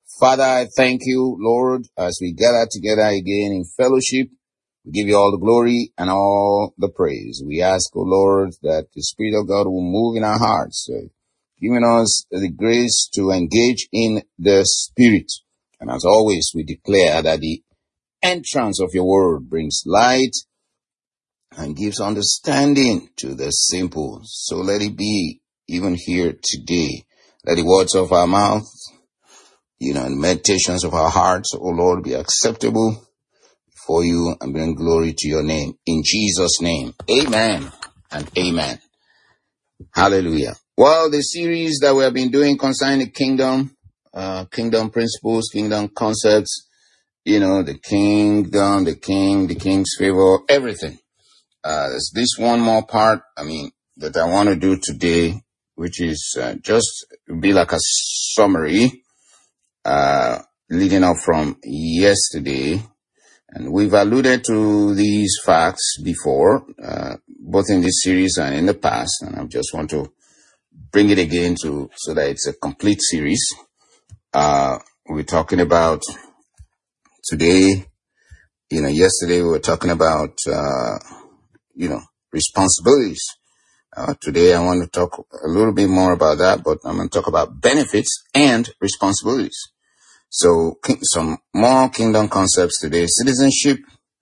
Father, I thank you, Lord, as we gather together again in fellowship. We give you all the glory and all the praise. We ask, O Lord, that the Spirit of God will move in our hearts, giving us the grace to engage in the Spirit. And as always, we declare that the entrance of your word brings light and gives understanding to the simple. So let it be even here today. Let the words of our mouth, and meditations of our hearts, O Lord, be acceptable for you and bring glory to your name. In Jesus' name, amen and amen. Hallelujah. Well, the series that we have been doing concerning the kingdom principles, kingdom concepts, the kingdom, the king, the king's favor, everything. There's this one more part, that I want to do today, which is just be like a summary, leading up from yesterday. And we've alluded to these facts before, both in this series and in the past. And I just want to bring it again so that it's a complete series. We're talking about today, yesterday we were talking about, responsibilities. Today I want to talk a little bit more about that, but I'm going to talk about benefits and responsibilities. So some more kingdom concepts today. Citizenship,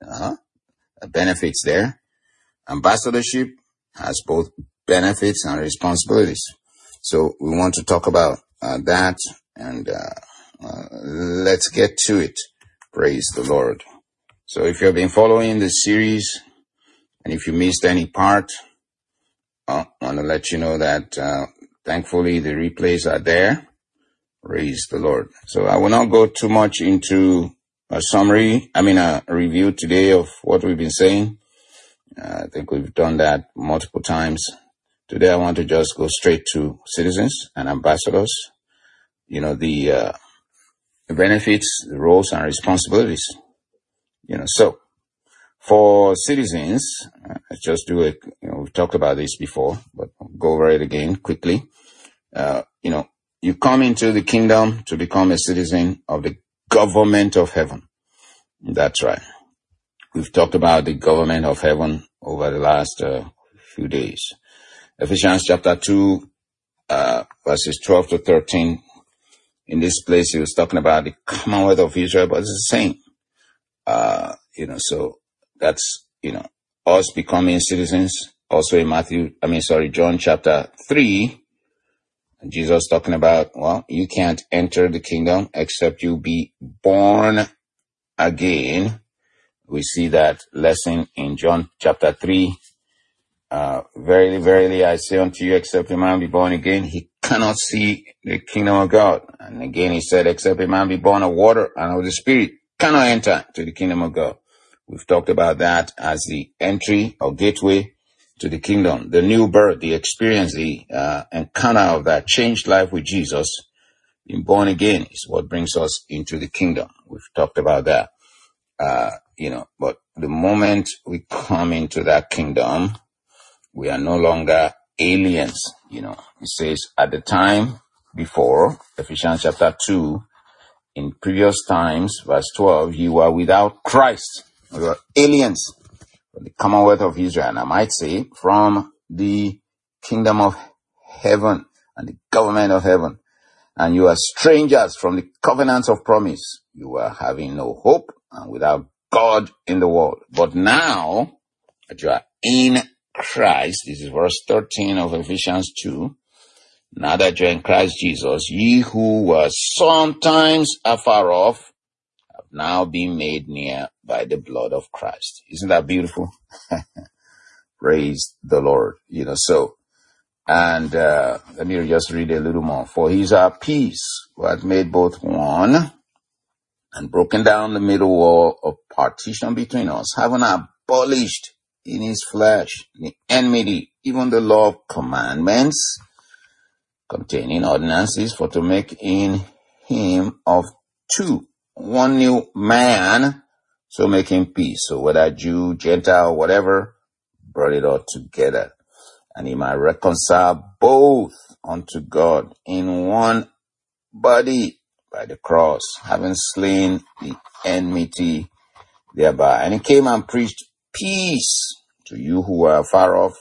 benefits there. Ambassadorship has both benefits and responsibilities. So we want to talk about that, and let's get to it. Praise the Lord. So if you've been following the series, and if you missed any part, I want to let you know that thankfully the replays are there. Praise the Lord. So I will not go too much into a review today of what we've been saying. I think we've done that multiple times. Today I want to just go straight to citizens and ambassadors. The benefits, the roles and responsibilities. So for citizens, let's just do it. We've talked about this before, but I'll go over it again quickly. You come into the kingdom to become a citizen of the government of heaven. That's right. We've talked about the government of heaven over the last few days. Ephesians chapter 2, verses 12 to 13. In this place, he was talking about the Commonwealth of Israel, but it's the same. So that's, us becoming citizens. Also in John chapter 3, Jesus talking about, you can't enter the kingdom except you be born again. We see that lesson in John chapter 3. Verily, verily, I say unto you, except a man be born again, he cannot see the kingdom of God. And again, he said, except a man be born of water and of the Spirit, cannot enter to the kingdom of God. We've talked about that as the entry or gateway to the kingdom, the new birth, the experience, the encounter of that changed life with Jesus. Being born again is what brings us into the kingdom. We've talked about that. But the moment we come into that kingdom, we are no longer aliens. It says at the time before, Ephesians chapter 2, in previous times, verse 12, you are without Christ. You are aliens from the Commonwealth of Israel, and I might say from the kingdom of heaven and the government of heaven. And you are strangers from the covenants of promise. You are having no hope and without God in the world. But now that you are in Christ, this is verse 13 of Ephesians 2, now that you are in Christ Jesus, ye who were sometimes afar off have now been made near by the blood of Christ. Isn't that beautiful? Praise the Lord. And let me just read a little more. For he is our peace, who hath made both one, and broken down the middle wall of partition between us, having abolished in his flesh the enmity, even the law of commandments, containing ordinances, for to make in him of two one new man, so making peace. So whether Jew, Gentile, whatever, brought it all together. And he might reconcile both unto God in one body by the cross, having slain the enmity thereby. And he came and preached peace to you who are far off,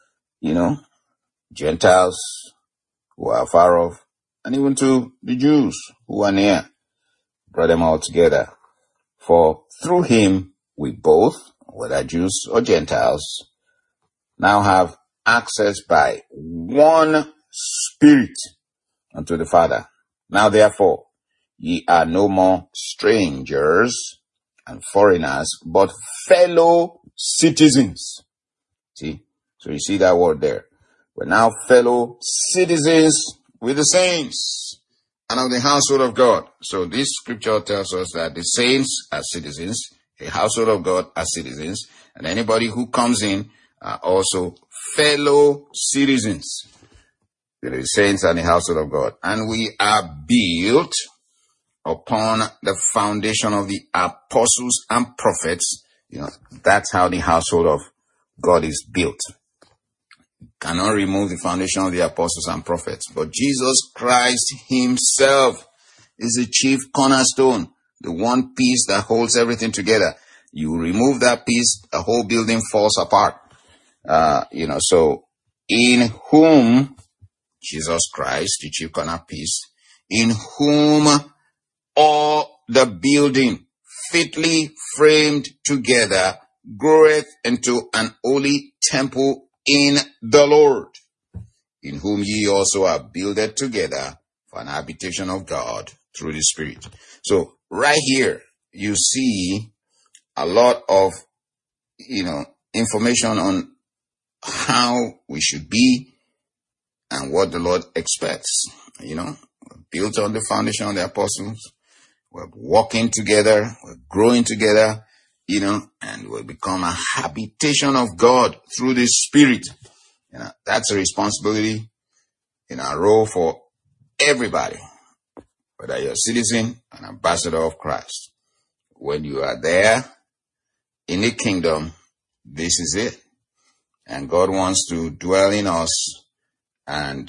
Gentiles who are far off, and even to the Jews who are near. Brought them all together. For through him we both, whether Jews or Gentiles, now have access by one Spirit unto the Father. Now therefore, ye are no more strangers and foreigners, but fellow citizens. See? So you see that word there. We're now fellow citizens with the saints and of the household of God. So this scripture tells us that the saints are citizens, the household of God are citizens, and anybody who comes in are also fellow citizens. The saints and the household of God. And we are built upon the foundation of the apostles and prophets. That's how the household of God is built. Cannot remove the foundation of the apostles and prophets. But Jesus Christ himself is the chief cornerstone, the one piece that holds everything together. You remove that piece, the whole building falls apart. So in whom Jesus Christ, the chief cornerpiece, in whom all the building fitly framed together groweth into an holy temple in the Lord, in whom ye also are builded together for an habitation of God through the Spirit. So right here, you see a lot of, information on how we should be and what the Lord expects. Built on the foundation of the apostles. We're walking together, we're growing together, and we'll become a habitation of God through the Spirit. That's a responsibility in our role for everybody, whether you're a citizen, an ambassador of Christ. When you are there in the kingdom, this is it. And God wants to dwell in us and,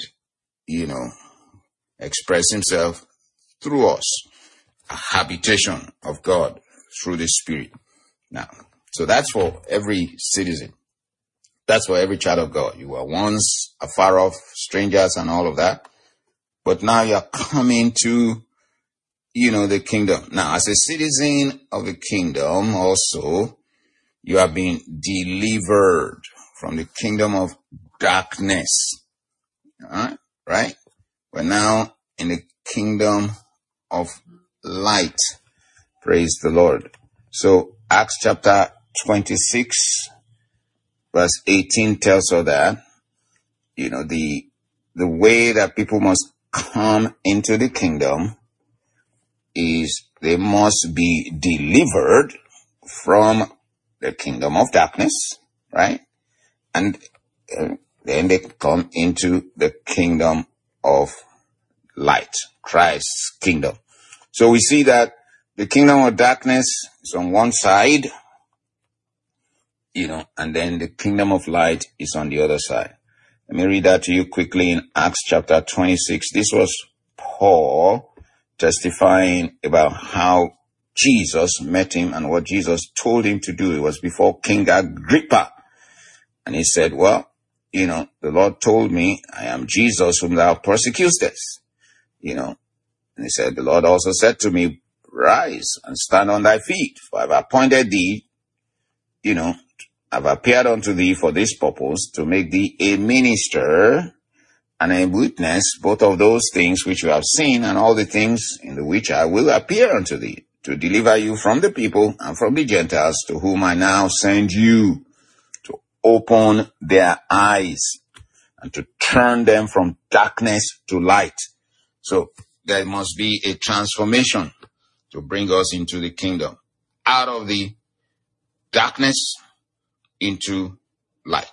express himself through us, a habitation of God through the Spirit. Now, so that's for every citizen. That's for every child of God. You were once afar off, strangers and all of that. But now you're coming to, the kingdom. Now, as a citizen of the kingdom also, you have been delivered from the kingdom of darkness. All right? We're now in the kingdom of light. Praise the Lord. So Acts chapter 26, verse 18 tells us that, the way that people must come into the kingdom is they must be delivered from the kingdom of darkness, right? And then they come into the kingdom of light, Christ's kingdom. So we see that the kingdom of darkness is on one side, and then the kingdom of light is on the other side. Let me read that to you quickly in Acts chapter 26. This was Paul testifying about how Jesus met him and what Jesus told him to do. It was before King Agrippa. And he said, the Lord told me, I am Jesus whom thou persecutest. And he said, the Lord also said to me, rise and stand on thy feet, for I have appointed thee, I've appeared unto thee for this purpose, to make thee a minister and a witness both of those things which you have seen and all the things in the which I will appear unto thee, to deliver you from the people and from the Gentiles, to whom I now send you, to open their eyes and to turn them from darkness to light. So there must be a transformation to bring us into the kingdom, out of the darkness into light.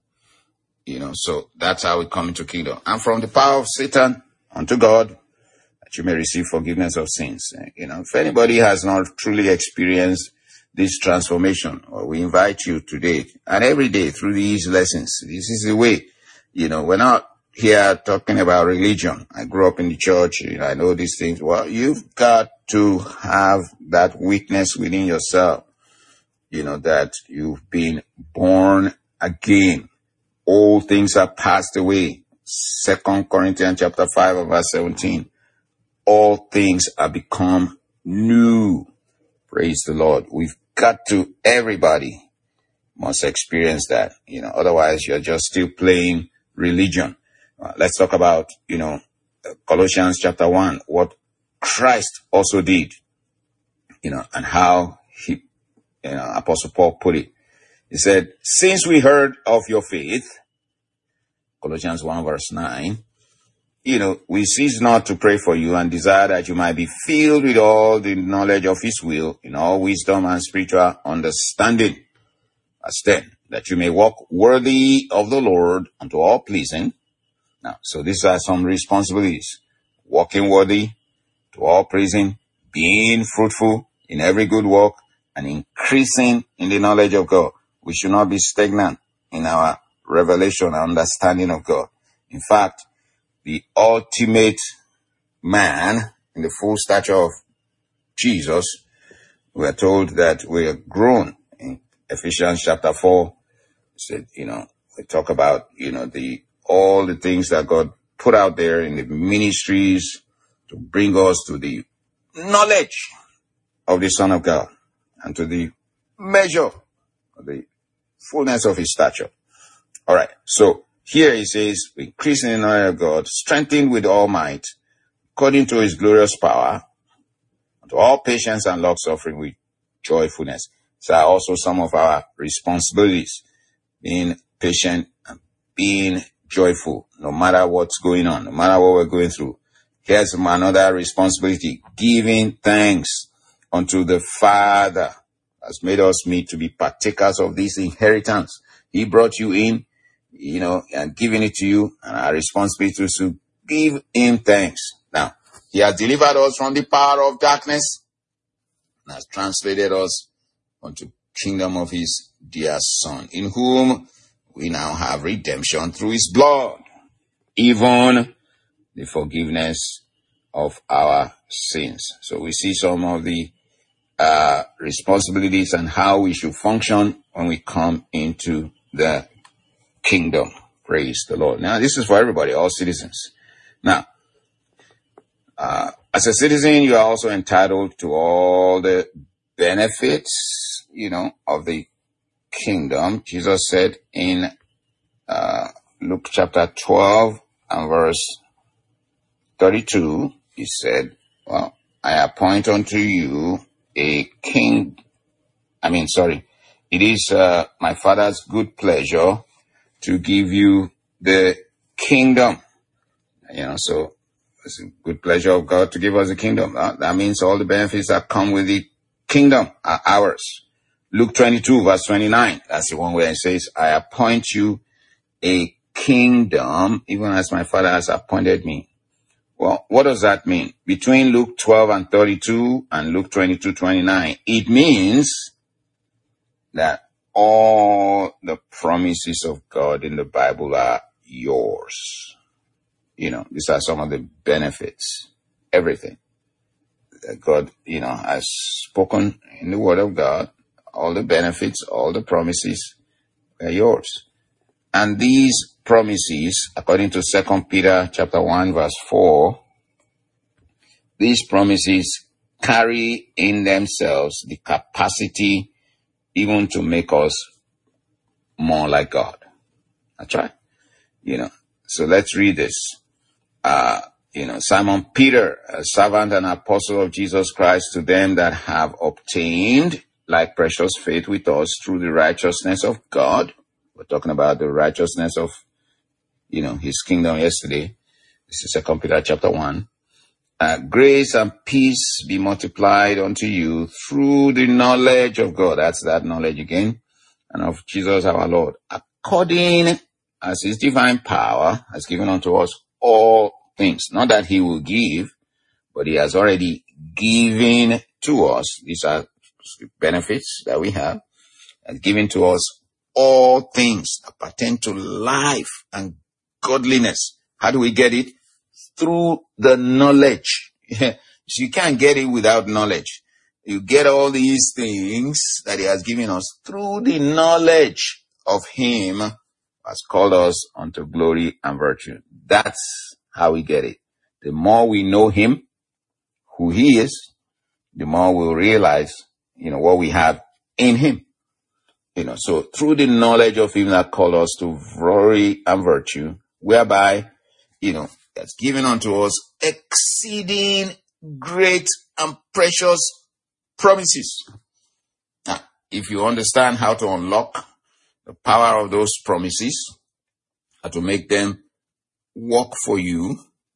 So that's how we come into kingdom. And from the power of Satan unto God, that you may receive forgiveness of sins. If anybody has not truly experienced this transformation, well, we invite you today and every day through these lessons. This is the way. We're not here talking about religion. I grew up in the church. I know these things. Well, you've got to have that witness within yourself, that you've been born again. All things are passed away. 2 Corinthians chapter 5 and verse 17. All things are become new. Praise the Lord. We've got to, everybody must experience that, otherwise you're just still playing religion. Let's talk about, Colossians chapter 1, what Christ also did, and how he, Apostle Paul put it. He said, since we heard of your faith, Colossians 1 verse 9, we cease not to pray for you and desire that you might be filled with all the knowledge of his will in all wisdom and spiritual understanding. Verse 10, that you may walk worthy of the Lord unto all pleasing. Now, so these are some responsibilities. Walking worthy to all pleasing, being fruitful in every good work, and increasing in the knowledge of God. We should not be stagnant in our revelation and understanding of God. In fact, the ultimate man in the full stature of Jesus, we are told that we are grown. In Ephesians chapter 4, said, we talk about, all the things that God put out there in the ministries to bring us to the knowledge of the Son of God and to the measure of the fullness of his stature. All right. So here he says, increasing in the knowledge of God, strengthened with all might, according to his glorious power, to all patience and long suffering with joyfulness. So are also some of our responsibilities, being patient and being joyful, no matter what's going on, no matter what we're going through. Here's another responsibility, giving thanks unto the Father has made us meet to be partakers of this inheritance. He brought you in, and giving it to you, and our responsibility is to give him thanks. Now, he has delivered us from the power of darkness and has translated us unto kingdom of his dear Son, in whom we now have redemption through his blood, even the forgiveness of our sins. So we see some of the responsibilities and how we should function when we come into the kingdom. Praise the Lord. Now, this is for everybody, all citizens. Now, as a citizen, you are also entitled to all the benefits, of the kingdom. Jesus said in Luke chapter 12 and verse 32, he said, well, I appoint unto you a king. It is my Father's good pleasure to give you the kingdom. So it's a good pleasure of God to give us the kingdom. That means all the benefits that come with the kingdom are ours. Luke 22 verse 29, that's the one where it says, I appoint you a kingdom, even as my Father has appointed me. Well, what does that mean? Between Luke 12 and 32 and Luke 22, 29, it means that all the promises of God in the Bible are yours. These are some of the benefits, everything that God, has spoken in the Word of God. All the benefits, all the promises are yours. And these promises, according to 2 Peter chapter 1 verse 4, these promises carry in themselves the capacity even to make us more like God. That's right. So let's read this. Simon Peter, a servant and apostle of Jesus Christ, to them that have obtained like precious faith with us through the righteousness of God. We're talking about the righteousness of, his kingdom yesterday. This is 2 Peter chapter 1. Grace and peace be multiplied unto you through the knowledge of God. That's that knowledge again. And of Jesus our Lord. According as his divine power has given unto us all things. Not that he will give, but he has already given to us. These are benefits that we have. Has given to us all things that pertain to life and godliness. How do we get it? Through the knowledge. So you can't get it without knowledge. You get all these things that he has given us through the knowledge of him who has called us unto glory and virtue. That's how we get it. The more we know him, who he is, the more we'll realize, what we have in him. So through the knowledge of him that called us to glory and virtue, whereby, that's given unto us exceeding great and precious promises. Now, if you understand how to unlock the power of those promises, how to make them work for you,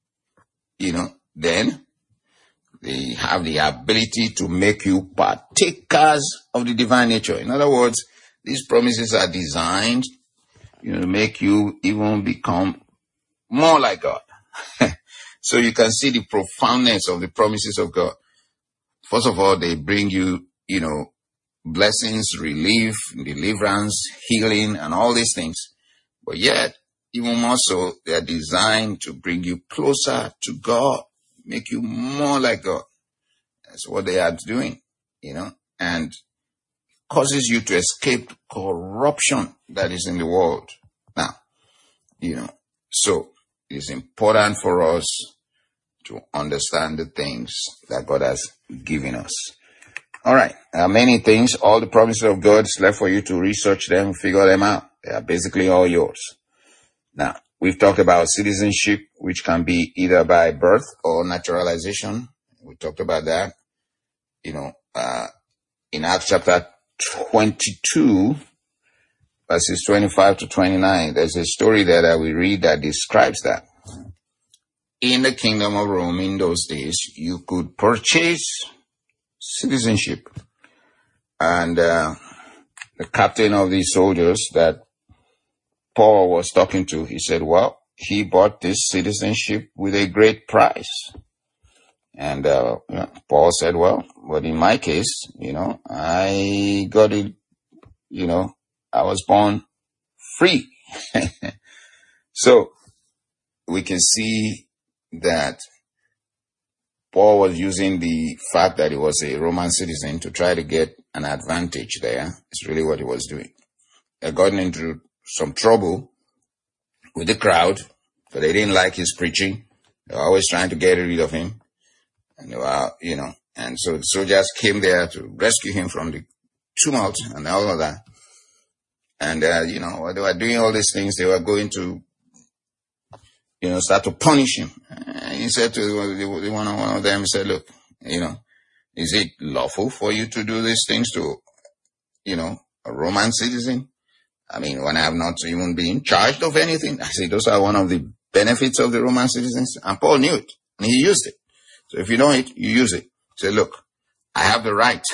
then they have the ability to make you partakers of the divine nature. In other words, these promises are designed, to make you even become more like God. So you can see the profoundness of the promises of God. First of all, they bring you, blessings, relief, deliverance, healing, and all these things. But yet, even more so, they are designed to bring you closer to God, make you more like God. That's what they are doing, and causes you to escape corruption that is in the world. Now, so it's important for us to understand the things that God has given us. All right. There are many things. All the promises of God is left for you to research them, figure them out. They are basically all yours. Now, we've talked about citizenship, which can be either by birth or naturalization. We talked about that. In Acts chapter 22, verses 25 to 29, there's a story there that we read that describes that. In the kingdom of Rome in those days, you could purchase citizenship. And the captain of these soldiers that Paul was talking to, he said, well, he bought this citizenship with a great price. And Paul said, well, but in my case, I got it, I was born free. So we can see that Paul was using the fact that he was a Roman citizen to try to get an advantage there. It's really what he was doing. He got into some trouble with the crowd, so they didn't like his preaching. They were always trying to get rid of him. And they were, and so the soldiers came there to rescue him from the tumult and all of that. And, while they were doing all these things, they were going to, start to punish him. And he said to one of them, he said, look, is it lawful for you to do these things to, a Roman citizen? I mean, when I have not even been charged of anything. I say those are one of the benefits of the Roman citizens. And Paul knew it, and he used it. So if you know it, you use it. Say, look, I have the right.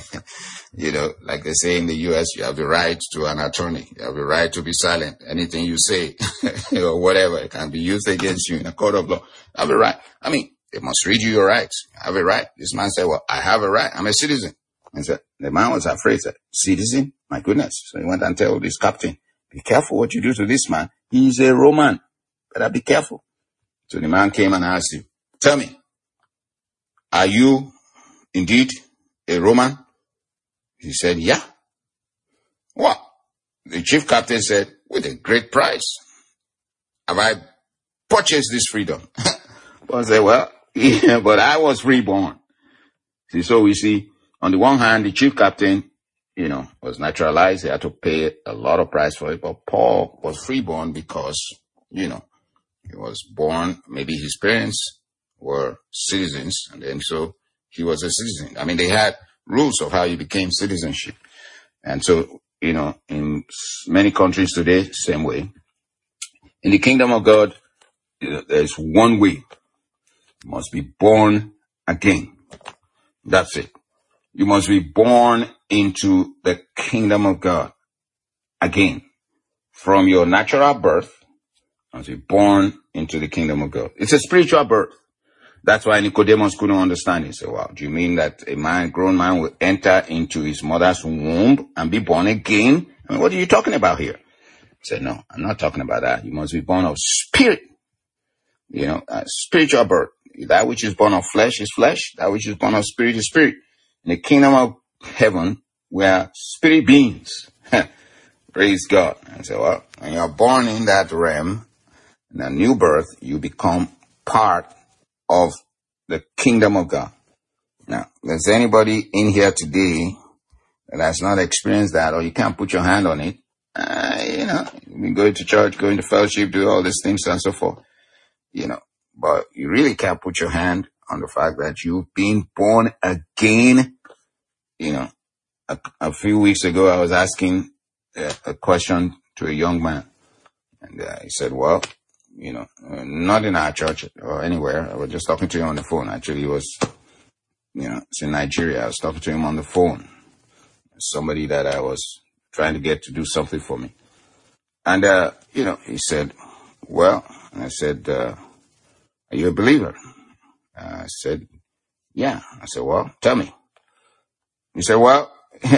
Like they say in the U.S., you have the right to an attorney. You have the right to be silent. Anything you say or whatever, it can be used against you in a court of law. You have a right. I mean, they must read you your rights. You have a right. This man said, well, I have a right. I'm a citizen. And so the man was afraid. Said, citizen? My goodness. So he went and told this captain, be careful what you do to this man. He's a Roman. Better be careful. So the man came and asked him, tell me, are you indeed a Roman? He said, yeah. What? The chief captain said, with a great price have I purchased this freedom. Paul said, well, yeah, but I was reborn. See, so we see, on the one hand, the chief captain, was naturalized. He had to pay a lot of price for it. But Paul was freeborn because, he was born, maybe his parents were citizens, and then so he was a citizen. I mean, they had rules of how you became citizenship. And so, in many countries today, same way. In the kingdom of God, there's one way. You must be born again. That's it. You must be born into the kingdom of God again. From your natural birth, you must be born into the kingdom of God. It's a spiritual birth. That's why Nicodemus couldn't understand it. He said, wow, do you mean that a grown man will enter into his mother's womb and be born again? I mean, what are you talking about here? He said, no, I'm not talking about that. You must be born of spirit. Spiritual birth. That which is born of flesh is flesh. That which is born of spirit is spirit. In the kingdom of heaven, we are spirit beings. Praise God. I say, well, when you're born in that realm, in a new birth, you become part of the kingdom of God. Now, there's anybody in here today that has not experienced that, or you can't put your hand on it, you go to church, go into fellowship, do all these things and so forth, but you really can't put your hand on the fact that you've been born again. A few weeks ago, I was asking a question to a young man, and he said, well, not in our church or anywhere. I was just talking to him on the phone. Actually, he was, it's in Nigeria. I was talking to him on the phone. Somebody that I was trying to get to do something for me. And, he said, well, and I said, are you a believer? I said, yeah. I said, well, tell me. He said, well,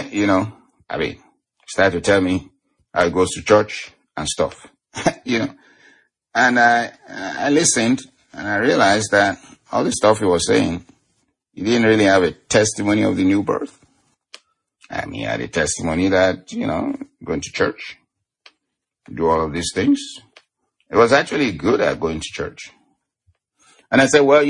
started to tell me how he goes to church and stuff, And I listened, and I realized that all the stuff he was saying, he didn't really have a testimony of the new birth. He had a testimony that, going to church, do all of these things. It was actually good at going to church. And I said, well,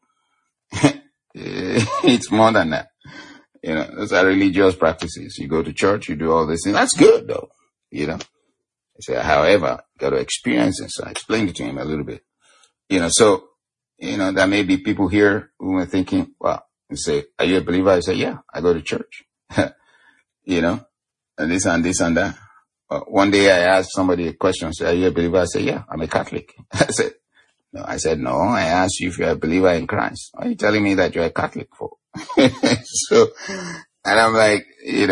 it's more than that. Those are religious practices. You go to church, you do all these things. That's good, though, I said, however, got to experience it. So I explained it to him a little bit. There may be people here who are thinking, well, you say, are you a believer? I say, yeah, I go to church. And this and this and that. One day I asked somebody a question, say, are you a believer? I said, yeah, I'm a Catholic. I said, no, I asked you if you're a believer in Christ. Why are you telling me that you're a Catholic for? And I'm like,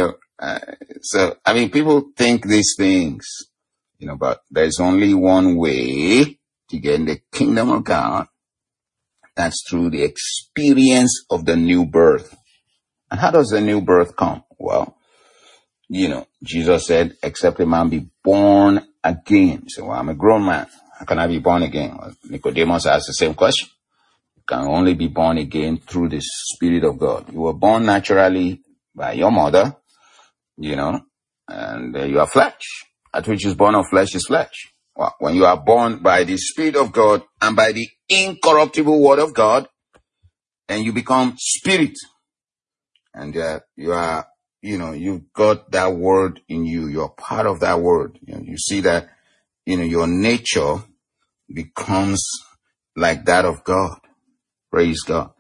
people think these things, but there's only one way to get in the kingdom of God. That's through the experience of the new birth. And how does the new birth come? Well, Jesus said, except a man be born again. So, well, I'm a grown man. How can I be born again? Well, Nicodemus asked the same question. You can only be born again through the Spirit of God. You were born naturally by your mother, and you are flesh. That which is born of flesh is flesh. Well, when you are born by the Spirit of God and by the incorruptible Word of God, then you become spirit. And you are, you've got that word in you. You're part of that word. You see that, your nature becomes like that of God. Praise God.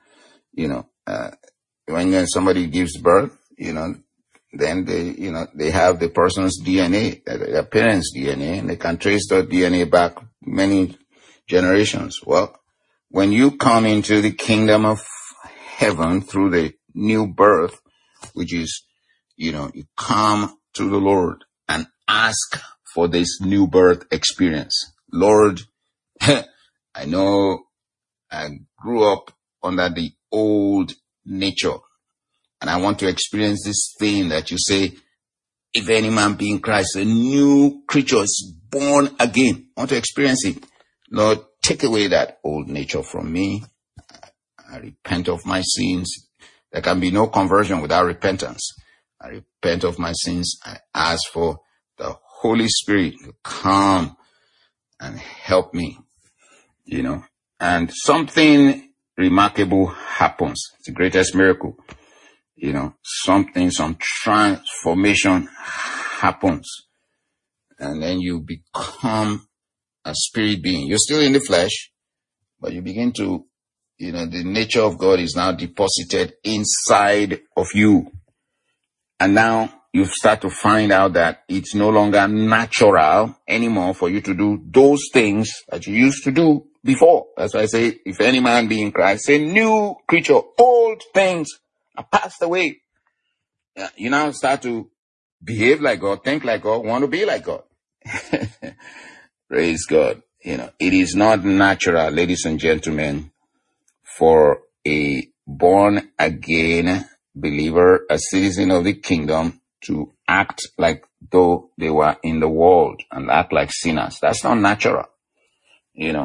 When somebody gives birth, then they have the person's DNA, their parents' DNA, and they can trace that DNA back many generations. Well, when you come into the kingdom of heaven through the new birth, which is, you come to the Lord and ask for this new birth experience. Lord, I know I grew up under the old nature, and I want to experience this thing that you say, if any man be in Christ, a new creature is born again. I want to experience it. Lord, take away that old nature from me. I repent of my sins. There can be no conversion without repentance. I repent of my sins. I ask for the Holy Spirit to come and help me, and something remarkable happens. It's the greatest miracle. Some transformation happens, and then you become a spirit being. You're still in the flesh, but you begin to, the nature of God is now deposited inside of you. And now you start to find out that it's no longer natural anymore for you to do those things that you used to do before. That's why I say, if any man be in Christ, a new creature, old things are passed away. You now start to behave like God, think like God, want to be like God. Praise God. It is not natural, ladies and gentlemen, for a born again believer, a citizen of the kingdom, to act like though they were in the world and act like sinners. That's not natural.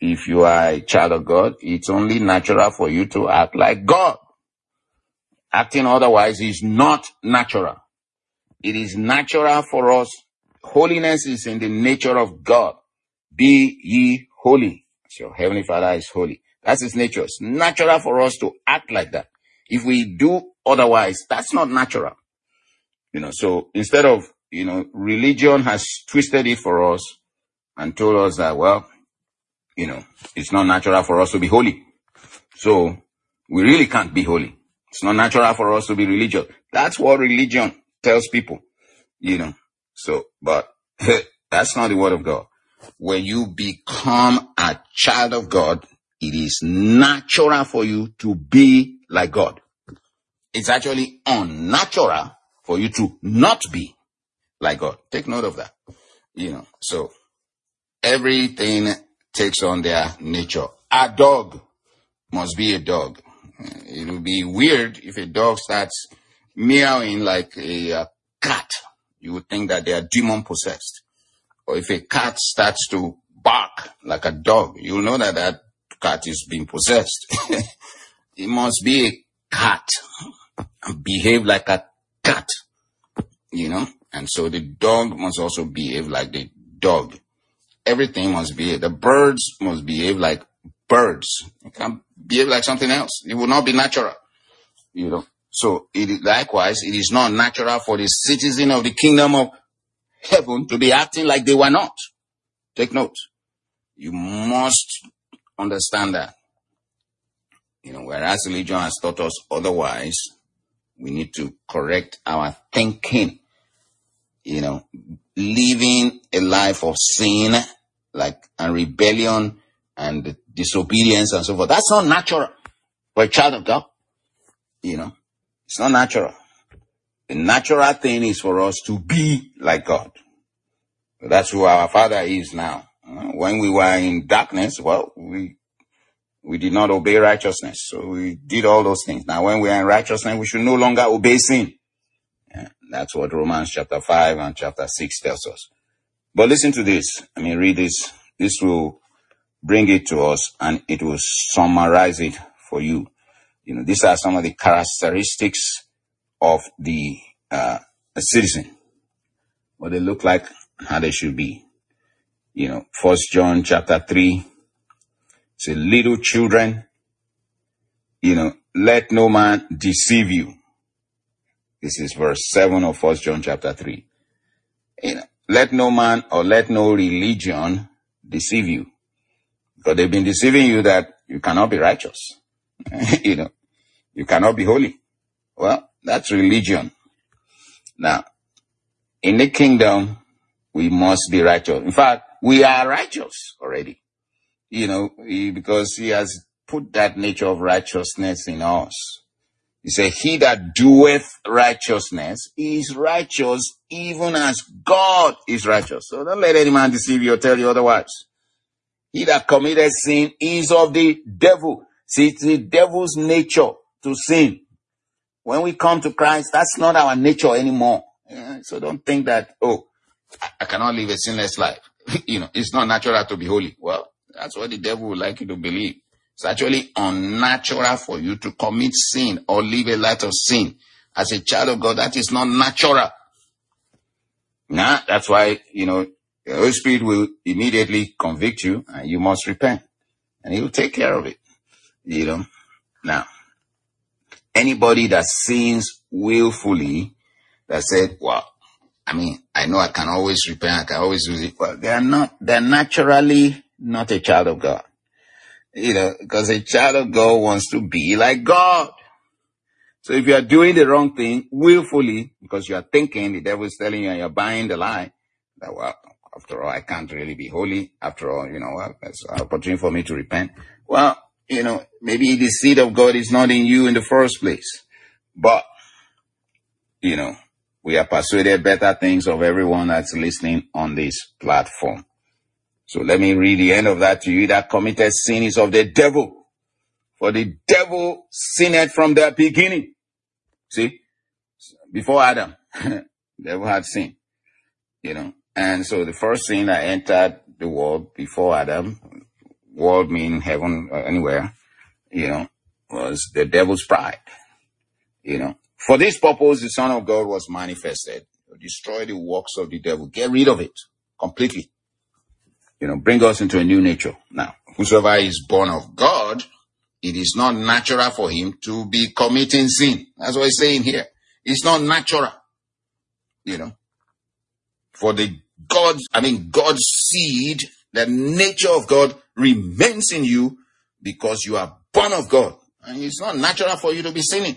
if you are a child of God, it's only natural for you to act like God. Acting otherwise is not natural. It is natural for us. Holiness is in the nature of God. Be ye holy. So your Heavenly Father is holy. That's his nature. It's natural for us to act like that. If we do otherwise, that's not natural. So instead of, religion has twisted it for us and told us that, well, it's not natural for us to be holy. So we really can't be holy. It's not natural for us to be religious. That's what religion tells people, but that's not the word of God. When you become a child of God, it is natural for you to be like God. It's actually unnatural for you to not be like God. Take note of that. So everything takes on their nature. A dog must be a dog. It will be weird if a dog starts meowing like a cat. You would think that they are demon possessed. Or if a cat starts to bark like a dog, you'll know that that cat is being possessed. It must be a cat. Behave like a cat. And so the dog must also behave like the dog. Everything must behave. The birds must behave like birds. It can't behave like something else. It will not be natural. So likewise, it is not natural for the citizen of the kingdom of heaven to be acting like they were not. Take note. You must understand that. Whereas religion has taught us otherwise, we need to correct our thinking. Living a life of sin, and rebellion and disobedience and so forth. That's not natural for a child of God. It's not natural. The natural thing is for us to be like God. That's who our Father is now. When we were in darkness, we did not obey righteousness. So we did all those things. Now, when we are in righteousness, we should no longer obey sin. That's what Romans chapter 5 and chapter 6 tells us. But listen to this. Read this. This will bring it to us and it will summarize it for you. These are some of the characteristics of the citizen. What they look like, how they should be. 1 John chapter 3. Say, little children, let no man deceive you. This is verse 7 of 1 John chapter 3. Let no man or let no religion deceive you. Because they've been deceiving you that you cannot be righteous. You cannot be holy. Well, that's religion. Now, in the kingdom, we must be righteous. In fact, we are righteous already. Because he has put that nature of righteousness in us. He said, he that doeth righteousness is righteous even as God is righteous. So don't let any man deceive you or tell you otherwise. He that committed sin is of the devil. See, it's the devil's nature to sin. When we come to Christ, that's not our nature anymore. So don't think that, I cannot live a sinless life. It's not natural to be holy. Well, that's what the devil would like you to believe. It's actually unnatural for you to commit sin or live a life of sin. As a child of God, that is not natural. That's why, the Holy Spirit will immediately convict you and you must repent. And he will take care of it. Now, anybody that sins willfully, that said, I know I can always repent, I can always do it. Well, they're naturally not a child of God. Because a child of God wants to be like God. So if you are doing the wrong thing willfully, because you are thinking, the devil is telling you and you're buying the lie, that, after all, I can't really be holy. After all, there's an opportunity for me to repent. Well, maybe the seed of God is not in you in the first place. But, we are persuaded better things of everyone that's listening on this platform. So let me read the end of that to you. That committed sin is of the devil. For the devil sinned from the beginning. See? Before Adam, the devil had sin. And so the first sin that entered the world before Adam world, mean heaven, or anywhere, was the devil's pride. For this purpose, the Son of God was manifested to destroy the works of the devil. Get rid of it completely. Bring us into a new nature. Now, whosoever is born of God, it is not natural for him to be committing sin. That's what he's saying here. It's not natural. For God's seed, the nature of God remains in you because you are born of God. And it's not natural for you to be sinning.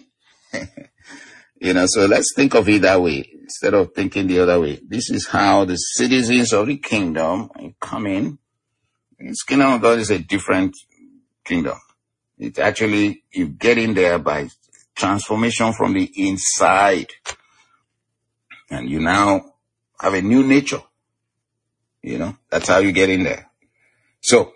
So let's think of it that way instead of thinking the other way. This is how the citizens of the kingdom come in. This kingdom of God is a different kingdom. It's actually, you get in there by transformation from the inside. And you now have a new nature. That's how you get in there. So,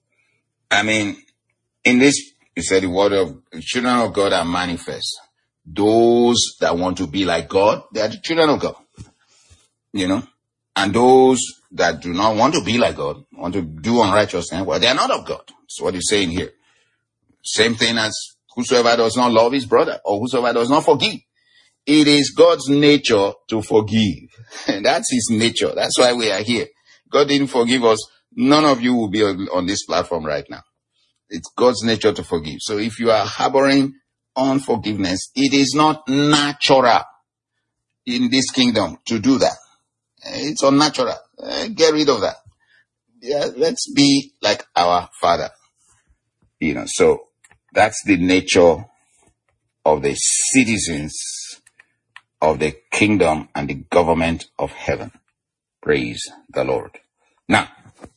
in this, you said the children of God are manifest. Those that want to be like God, they are the children of God. And those that do not want to be like God, want to do unrighteousness, well, they are not of God. That's what he's saying here. Same thing as whosoever does not love his brother or whosoever does not forgive. It is God's nature to forgive. That's his nature. That's why we are here. God didn't forgive us. None of you will be on this platform right now. It's God's nature to forgive. So if you are harboring unforgiveness, it is not natural in this kingdom to do that. It's unnatural. Get rid of that. Yeah, let's be like our Father. So that's the nature of the citizens of the kingdom and the government of heaven. Praise the Lord. Now,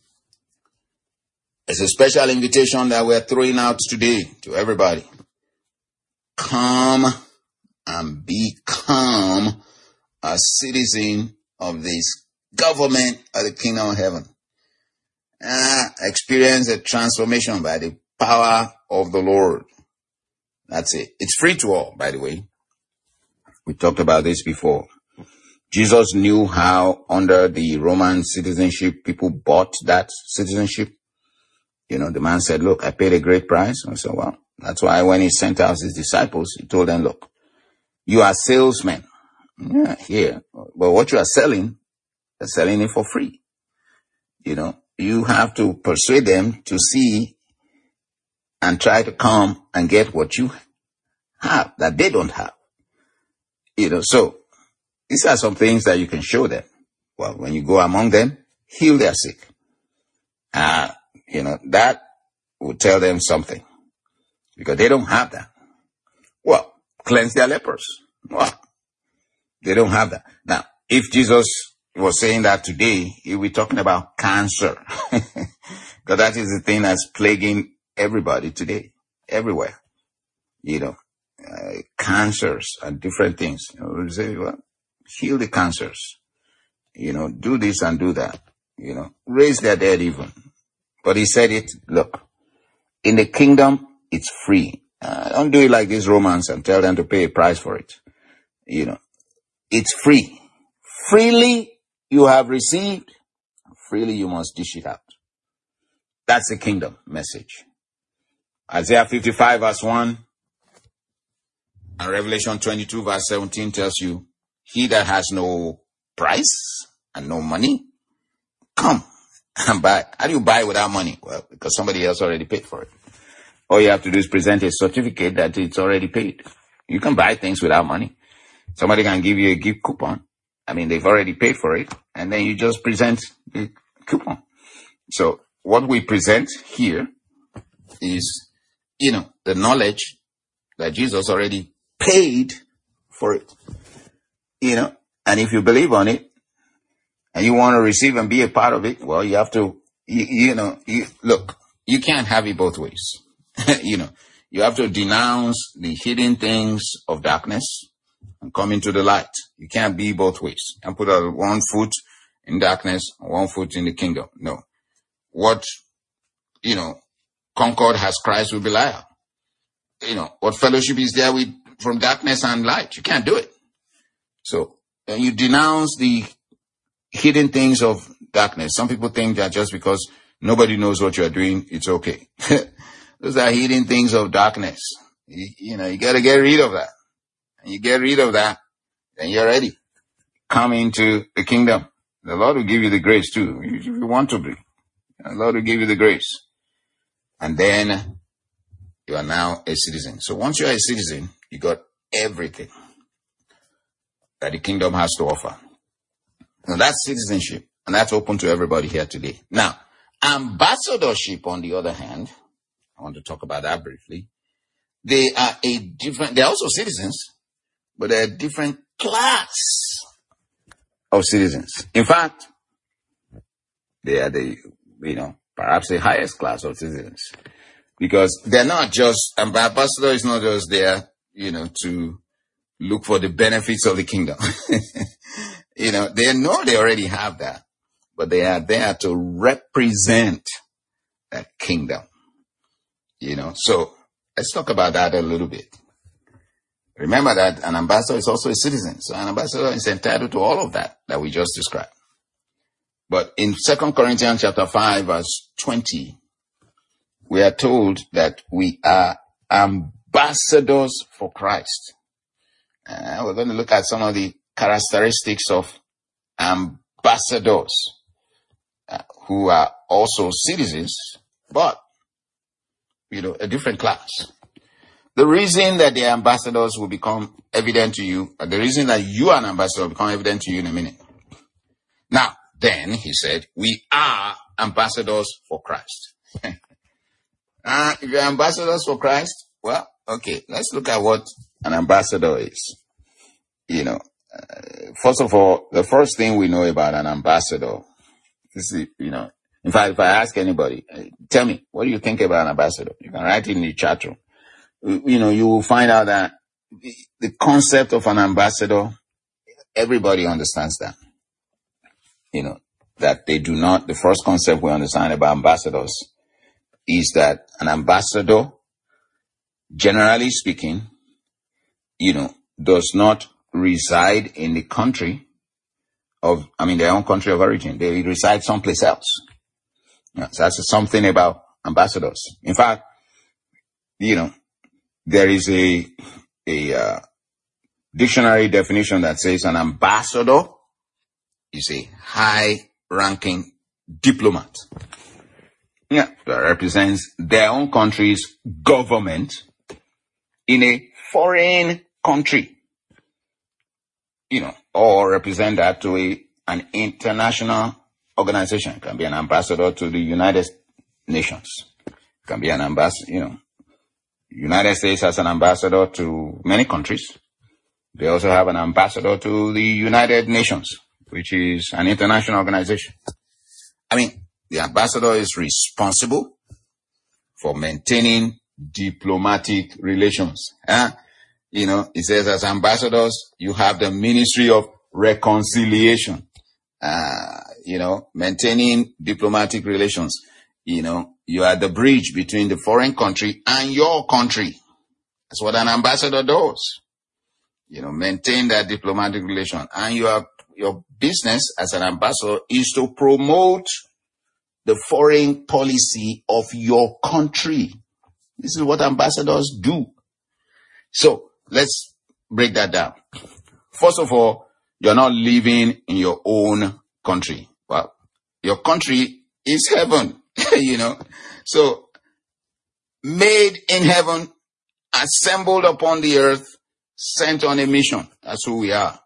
it's a special invitation that we're throwing out today to everybody. Come and become a citizen of this government of the kingdom of heaven. Experience a transformation by the power of the Lord. That's it. It's free to all, by the way. We talked about this before. Jesus knew how under the Roman citizenship, people bought that citizenship. The man said, look, I paid a great price. I said, well, that's why when he sent out his disciples, he told them, look, you are salesmen. Yeah, here. But what you are selling, they're selling it for free. You have to persuade them to see and try to come and get what you have that they don't have. So these are some things that you can show them. Well, when you go among them, heal their sick. That will tell them something because they don't have that. Well, cleanse their lepers. Well, they don't have that. Now, if Jesus was saying that today, he'll be talking about cancer. Because that is the thing that's plaguing everybody today, everywhere. Cancers and different things. We'll say, well, heal the cancers. Do this and do that. Raise their dead even. But he said it, look, in the kingdom, it's free. Don't do it like these Romans and tell them to pay a price for it. It's free. Freely you have received, freely you must dish it out. That's the kingdom message. Isaiah 55 verse 1 and Revelation 22 verse 17 tells you, he that has no price and no money, come and buy. How do you buy without money? Well, because somebody else already paid for it. All you have to do is present a certificate that it's already paid. You can buy things without money. Somebody can give you a gift coupon. They've already paid for it. And then you just present the coupon. So what we present here is, the knowledge that Jesus already paid for it. And if you believe on it and you want to receive and be a part of it, well, you have to, look, you can't have it both ways. You have to denounce the hidden things of darkness and come into the light. You can't be both ways and put one foot in darkness and one foot in the kingdom. No. What, Concord has Christ with Belial. What fellowship is there from darkness and light? You can't do it. So you denounce the hidden things of darkness. Some people think that just because nobody knows what you're doing, it's okay. Those are hidden things of darkness. You got to get rid of that. And you get rid of that, then you're ready. Come into the kingdom. The Lord will give you the grace too, if you want to be. The Lord will give you the grace. And then you are now a citizen. So once you are a citizen, you got everything that the kingdom has to offer. Now that's citizenship, and that's open to everybody here today. Now, ambassadorship, on the other hand, I want to talk about that briefly. They're also citizens, but they're a different class of citizens. In fact, they are perhaps the highest class of citizens, because they're not just, ambassador is not just there, to look for the benefits of the kingdom. They know they already have that, but they are there to represent that kingdom. So let's talk about that a little bit. Remember that an ambassador is also a citizen. So an ambassador is entitled to all of that we just described. But in 2 Corinthians chapter 5, verse 20, we are told that we are ambassadors for Christ. We're going to look at some of the characteristics of ambassadors who are also citizens, but, a different class. The reason that the ambassadors will become evident to you, the reason that you are an ambassador will become evident to you in a minute. Now, then, he said, we are ambassadors for Christ. If you're ambassadors for Christ, well, okay, let's look at what an ambassador is. First of all, the first thing we know about an ambassador is, in fact, if I ask anybody, tell me, what do you think about an ambassador? You can write it in the chat room. You will find out that the concept of an ambassador, everybody understands that. That they do not, the first concept we understand about ambassadors is that an ambassador, generally speaking, does not reside in the country their own country of origin. They reside someplace else. So that's something about ambassadors. In fact, there is a dictionary definition that says an ambassador is a high-ranking diplomat. That represents their own country's government in a foreign country. Or represent that to an international organization. It can be an ambassador to the United Nations. It can be an ambassador, United States has an ambassador to many countries. They also have an ambassador to the United Nations, which is an international organization. The ambassador is responsible for maintaining diplomatic relations. It says as ambassadors, you have the ministry of reconciliation, maintaining diplomatic relations. You are the bridge between the foreign country and your country. That's what an ambassador does. Maintain that diplomatic relation. And your business as an ambassador is to promote the foreign policy of your country. This is what ambassadors do. So let's break that down. First of all, you're not living in your own country. Well, your country is heaven, So, made in heaven, assembled upon the earth, sent on a mission. That's who we are,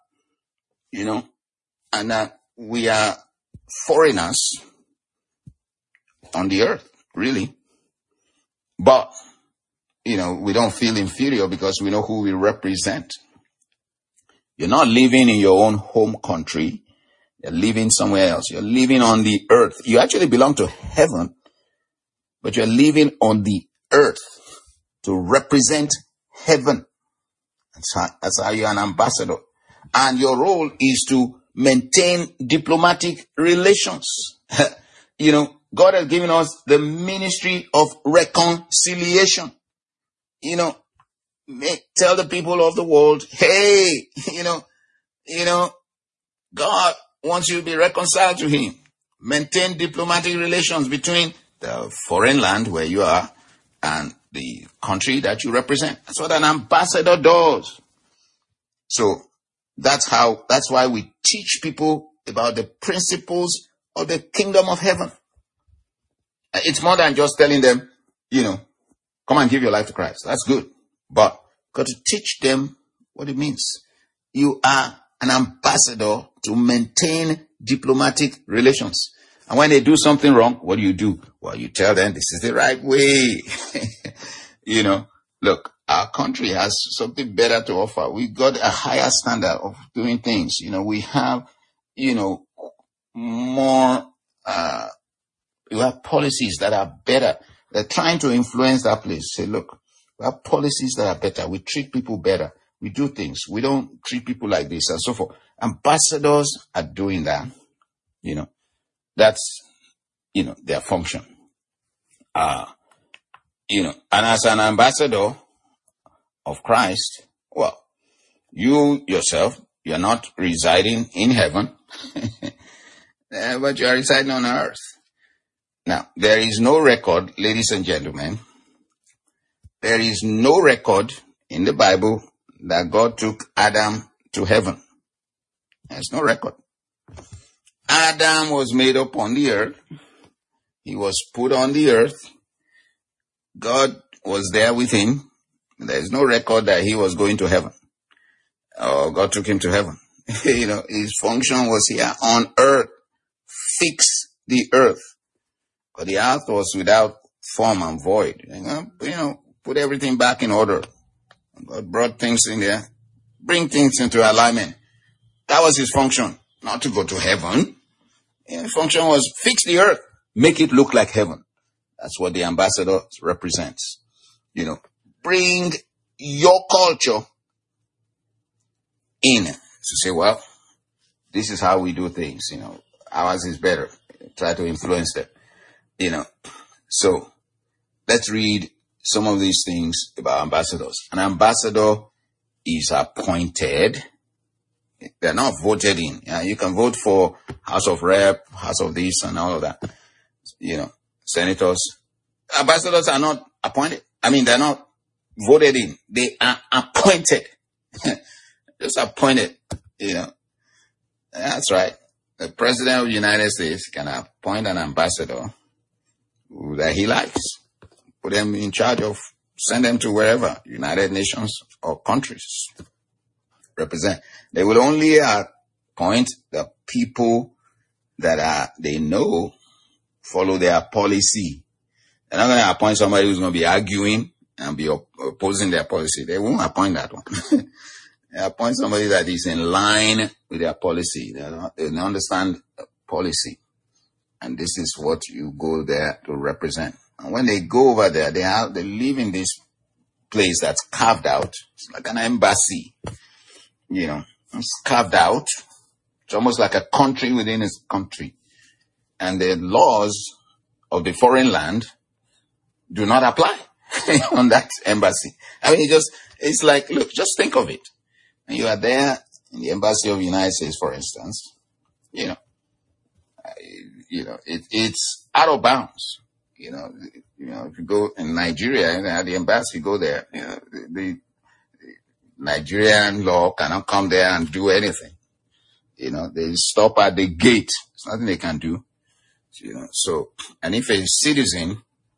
And we are foreigners on the earth, really. But, we don't feel inferior because we know who we represent. You're not living in your own home country. You're living somewhere else. You're living on the earth. You actually belong to heaven, but you're living on the earth to represent heaven. That's how you're an ambassador. And your role is to maintain diplomatic relations. God has given us the ministry of reconciliation. Tell the people of the world, hey, God wants you to be reconciled to him. maintain diplomatic relations between the foreign land where you are and the country that you represent. That's what an ambassador does. So that's why we teach people about the principles of the kingdom of heaven. It's more than just telling them, come and give your life to Christ. That's good. But got to teach them what it means. You are an ambassador to maintain diplomatic relations. And when they do something wrong, what do? Well, you tell them this is the right way. Look, our country has something better to offer. We got a higher standard of doing things. We have, more, we have policies that are better. They're trying to influence that place. Say, look, we have policies that are better. We treat people better. We do things. We don't treat people like this and so forth. Ambassadors are doing that. That's, their function. And as an ambassador of Christ, well, you yourself, you're not residing in heaven, but you are residing on earth. Now, there is no record, ladies and gentlemen, there is no record in the Bible that God took Adam to heaven. There's no record. Adam was made up on the earth. He was put on the earth. God was there with him. There's no record that he was going to heaven. Or God took him to heaven. His function was here on earth. Fix the earth. But the earth was without form and void. Put everything back in order. God brought things in there. Bring things into alignment. That was his function. Not to go to heaven. His function was fix the earth. Make it look like heaven. That's what the ambassador represents. Bring your culture in. To say, well, this is how we do things. Ours is better. Try to influence them. So let's read some of these things about ambassadors. An ambassador is appointed. They're not voted in. You can vote for House of Rep, House of this and all of that. Senators. Ambassadors are not appointed. They're not voted in. They are appointed. Just appointed, That's right. The President of the United States can appoint an ambassador that he likes. Put them in charge of, send them to wherever, United Nations or countries represent. They will only appoint the people that they know follow their policy. They're not going to appoint somebody who's going to be arguing and be opposing their policy. They won't appoint that one. They appoint somebody that is in line with their policy. They understand policy. And this is what you go there to represent. And when they go over there, they live in this place that's carved out. It's like an embassy. It's carved out. It's almost like a country within a country. And the laws of the foreign land do not apply on that embassy. It's like, look, just think of it. And you are there in the embassy of the United States, for instance. It's out of bounds. If you go in Nigeria, at the embassy, go there. The Nigerian law cannot come there and do anything. They stop at the gate. There's nothing they can do. So, and if a citizen,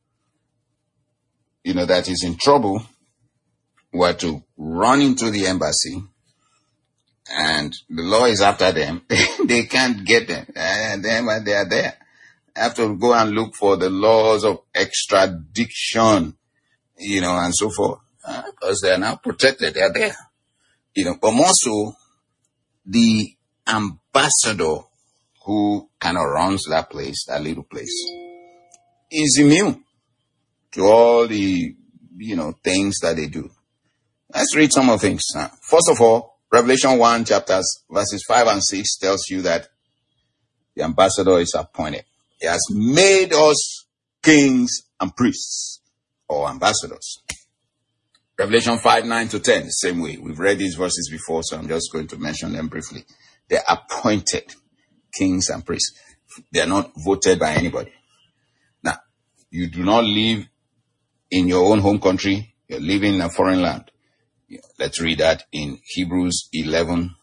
that is in trouble, were to run into the embassy and the law is after them, they can't get them. And then when they are there, they have to go and look for the laws of extradition, and so forth, because they are now protected. They are there. But more so, the ambassador who kind of runs that place, that little place, is immune to all the, things that they do. Let's read some of the things. First of all, Revelation 1 verses 5 and 6 tells you that the ambassador is appointed. He has made us kings and priests, or ambassadors. Revelation 5, 9 to 10, the same way. We've read these verses before, so I'm just going to mention them briefly. They're appointed kings and priests. They are not voted by anybody. Now, you do not live in your own home country. You're living in a foreign land. Let's read that in Hebrews 11.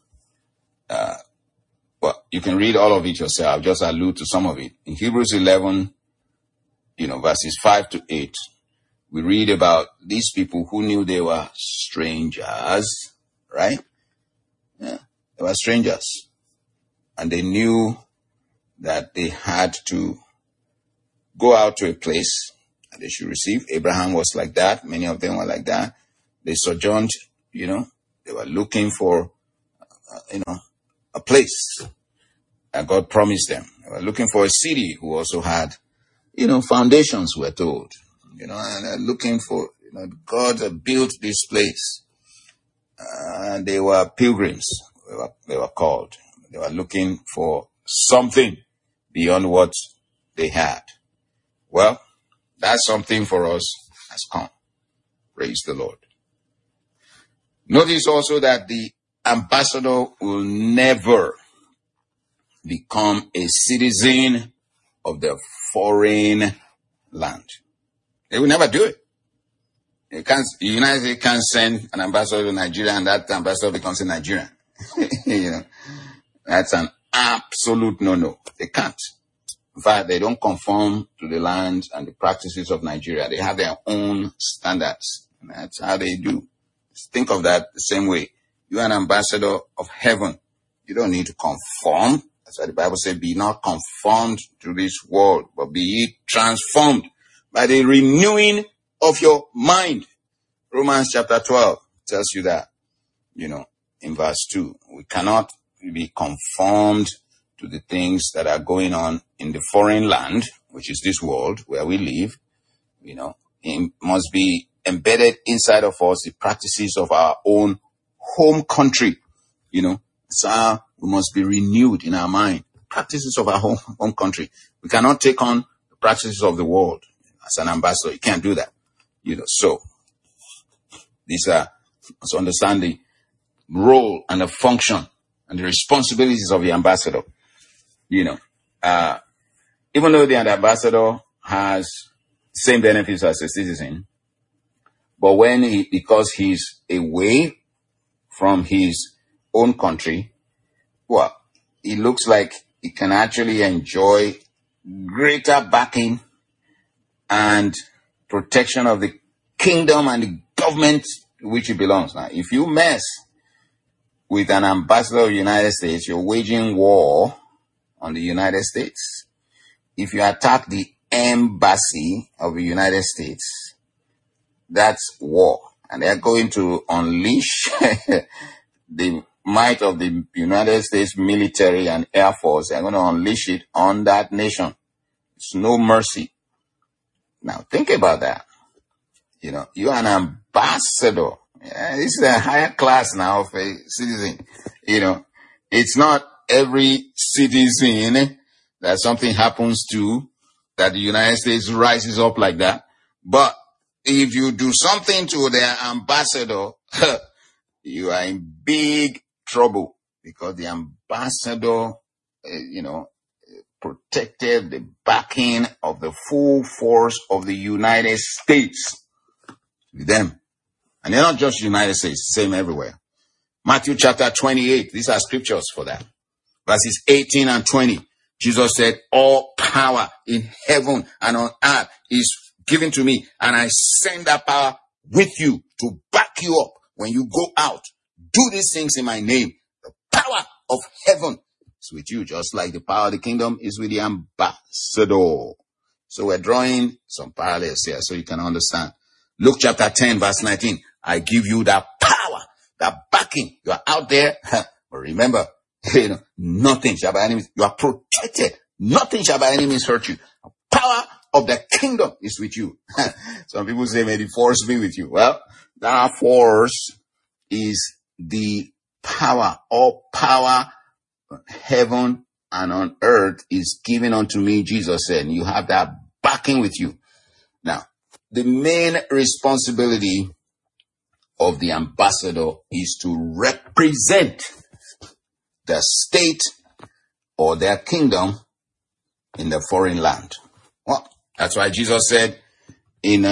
Well, you can read all of it yourself. I'll just allude to some of it. In Hebrews 11, verses 5 to 8, we read about these people who knew they were strangers, right? Yeah, they were strangers. And they knew that they had to go out to a place that they should receive. Abraham was like that. Many of them were like that. They sojourned, they were looking for, a place that God promised them. They were looking for a city who also had, foundations, we're told, and they're looking for, God built this place. And they were pilgrims, they were called. They were looking for something beyond what they had. Well, that something for us has come. Praise the Lord. Notice also that the ambassador will never become a citizen of the foreign land. They will never do it. The United States can't send an ambassador to Nigeria and that ambassador becomes a Nigerian. That's an absolute no-no. They can't. In fact, they don't conform to the land and the practices of Nigeria. They have their own standards. And that's how they do. Think of that the same way. You're an ambassador of heaven. You don't need to conform. That's why the Bible says, be not conformed to this world, but be ye transformed by the renewing of your mind. Romans chapter 12 tells you that, in verse 2. We cannot be conformed to the things that are going on in the foreign land, which is this world where we live. It must be embedded inside of us, the practices of our own home country. So we must be renewed in our mind. Practices of our home country. We cannot take on the practices of the world as an ambassador. You can't do that. So these are, let's understand the role and the function and the responsibilities of the ambassador. Even though the ambassador has same benefits as a citizen, but because he's away from his own country, well, it looks like he can actually enjoy greater backing and protection of the kingdom and the government to which he belongs. Now, if you mess with an ambassador of the United States, you're waging war on the United States. If you attack the embassy of the United States, that's war. And they're going to unleash the might of the United States military and Air Force. They're going to unleash it on that nation. It's no mercy. Now, think about that. You're an ambassador. This is a higher class now of a citizen. It's not every citizen that something happens to that the United States rises up like that. But if you do something to their ambassador, you are in big trouble because the ambassador, protected the backing of the full force of the United States with them. And they're not just United States, same everywhere. Matthew chapter 28, these are scriptures for that. Verses 18 and 20. Jesus said, all power in heaven and on earth is given to me, and I send that power with you to back you up when you go out. Do these things in my name. The power of heaven is with you, just like the power of the kingdom is with the ambassador. So we're drawing some parallels here so you can understand. Luke chapter 10, verse 19. I give you that power, that backing. You are out there. But remember, nothing shall by enemies. You are protected. Nothing shall by enemies hurt you. The power of the kingdom is with you. Some people say, may the force be with you. Well, that force is the power. All power on heaven and on earth is given unto me, Jesus said. And you have that backing with you. Now, the main responsibility of the ambassador is to represent the state or their kingdom in the foreign land. Well, that's why Jesus said in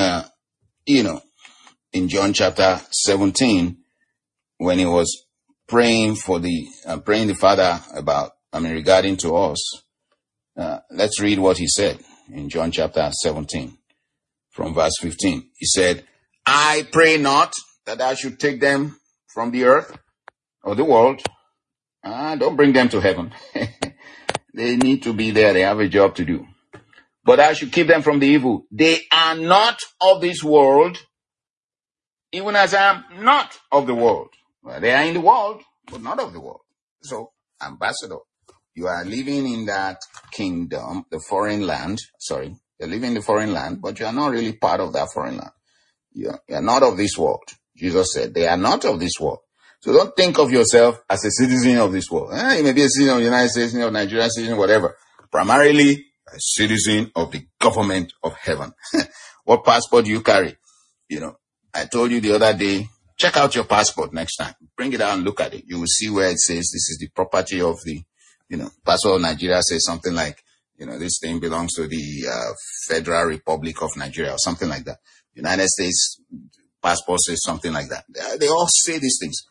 John chapter 17, when he was praying the Father regarding to us. Let's read what he said in John chapter 17 from verse 15. He said, I pray not that I should take them from the earth or the world. Don't bring them to heaven. They need to be there. They have a job to do. But I should keep them from the evil. They are not of this world, even as I am not of the world. Well, they are in the world, but not of the world. So, ambassador, you are living in that kingdom, the foreign land. Sorry, you're living in the foreign land, but you are not really part of that foreign land. You are not of this world. Jesus said, they are not of this world. So don't think of yourself as a citizen of this world. You may be a citizen of the United States, of Nigeria, citizen, whatever. Primarily, a citizen of the government of heaven. What passport do you carry? I told you the other day, check out your passport next time. Bring it out and look at it. You will see where it says this is the property of the, passport of Nigeria says something like, this thing belongs to the Federal Republic of Nigeria or something like that. United States passport says something like that. They all say these things.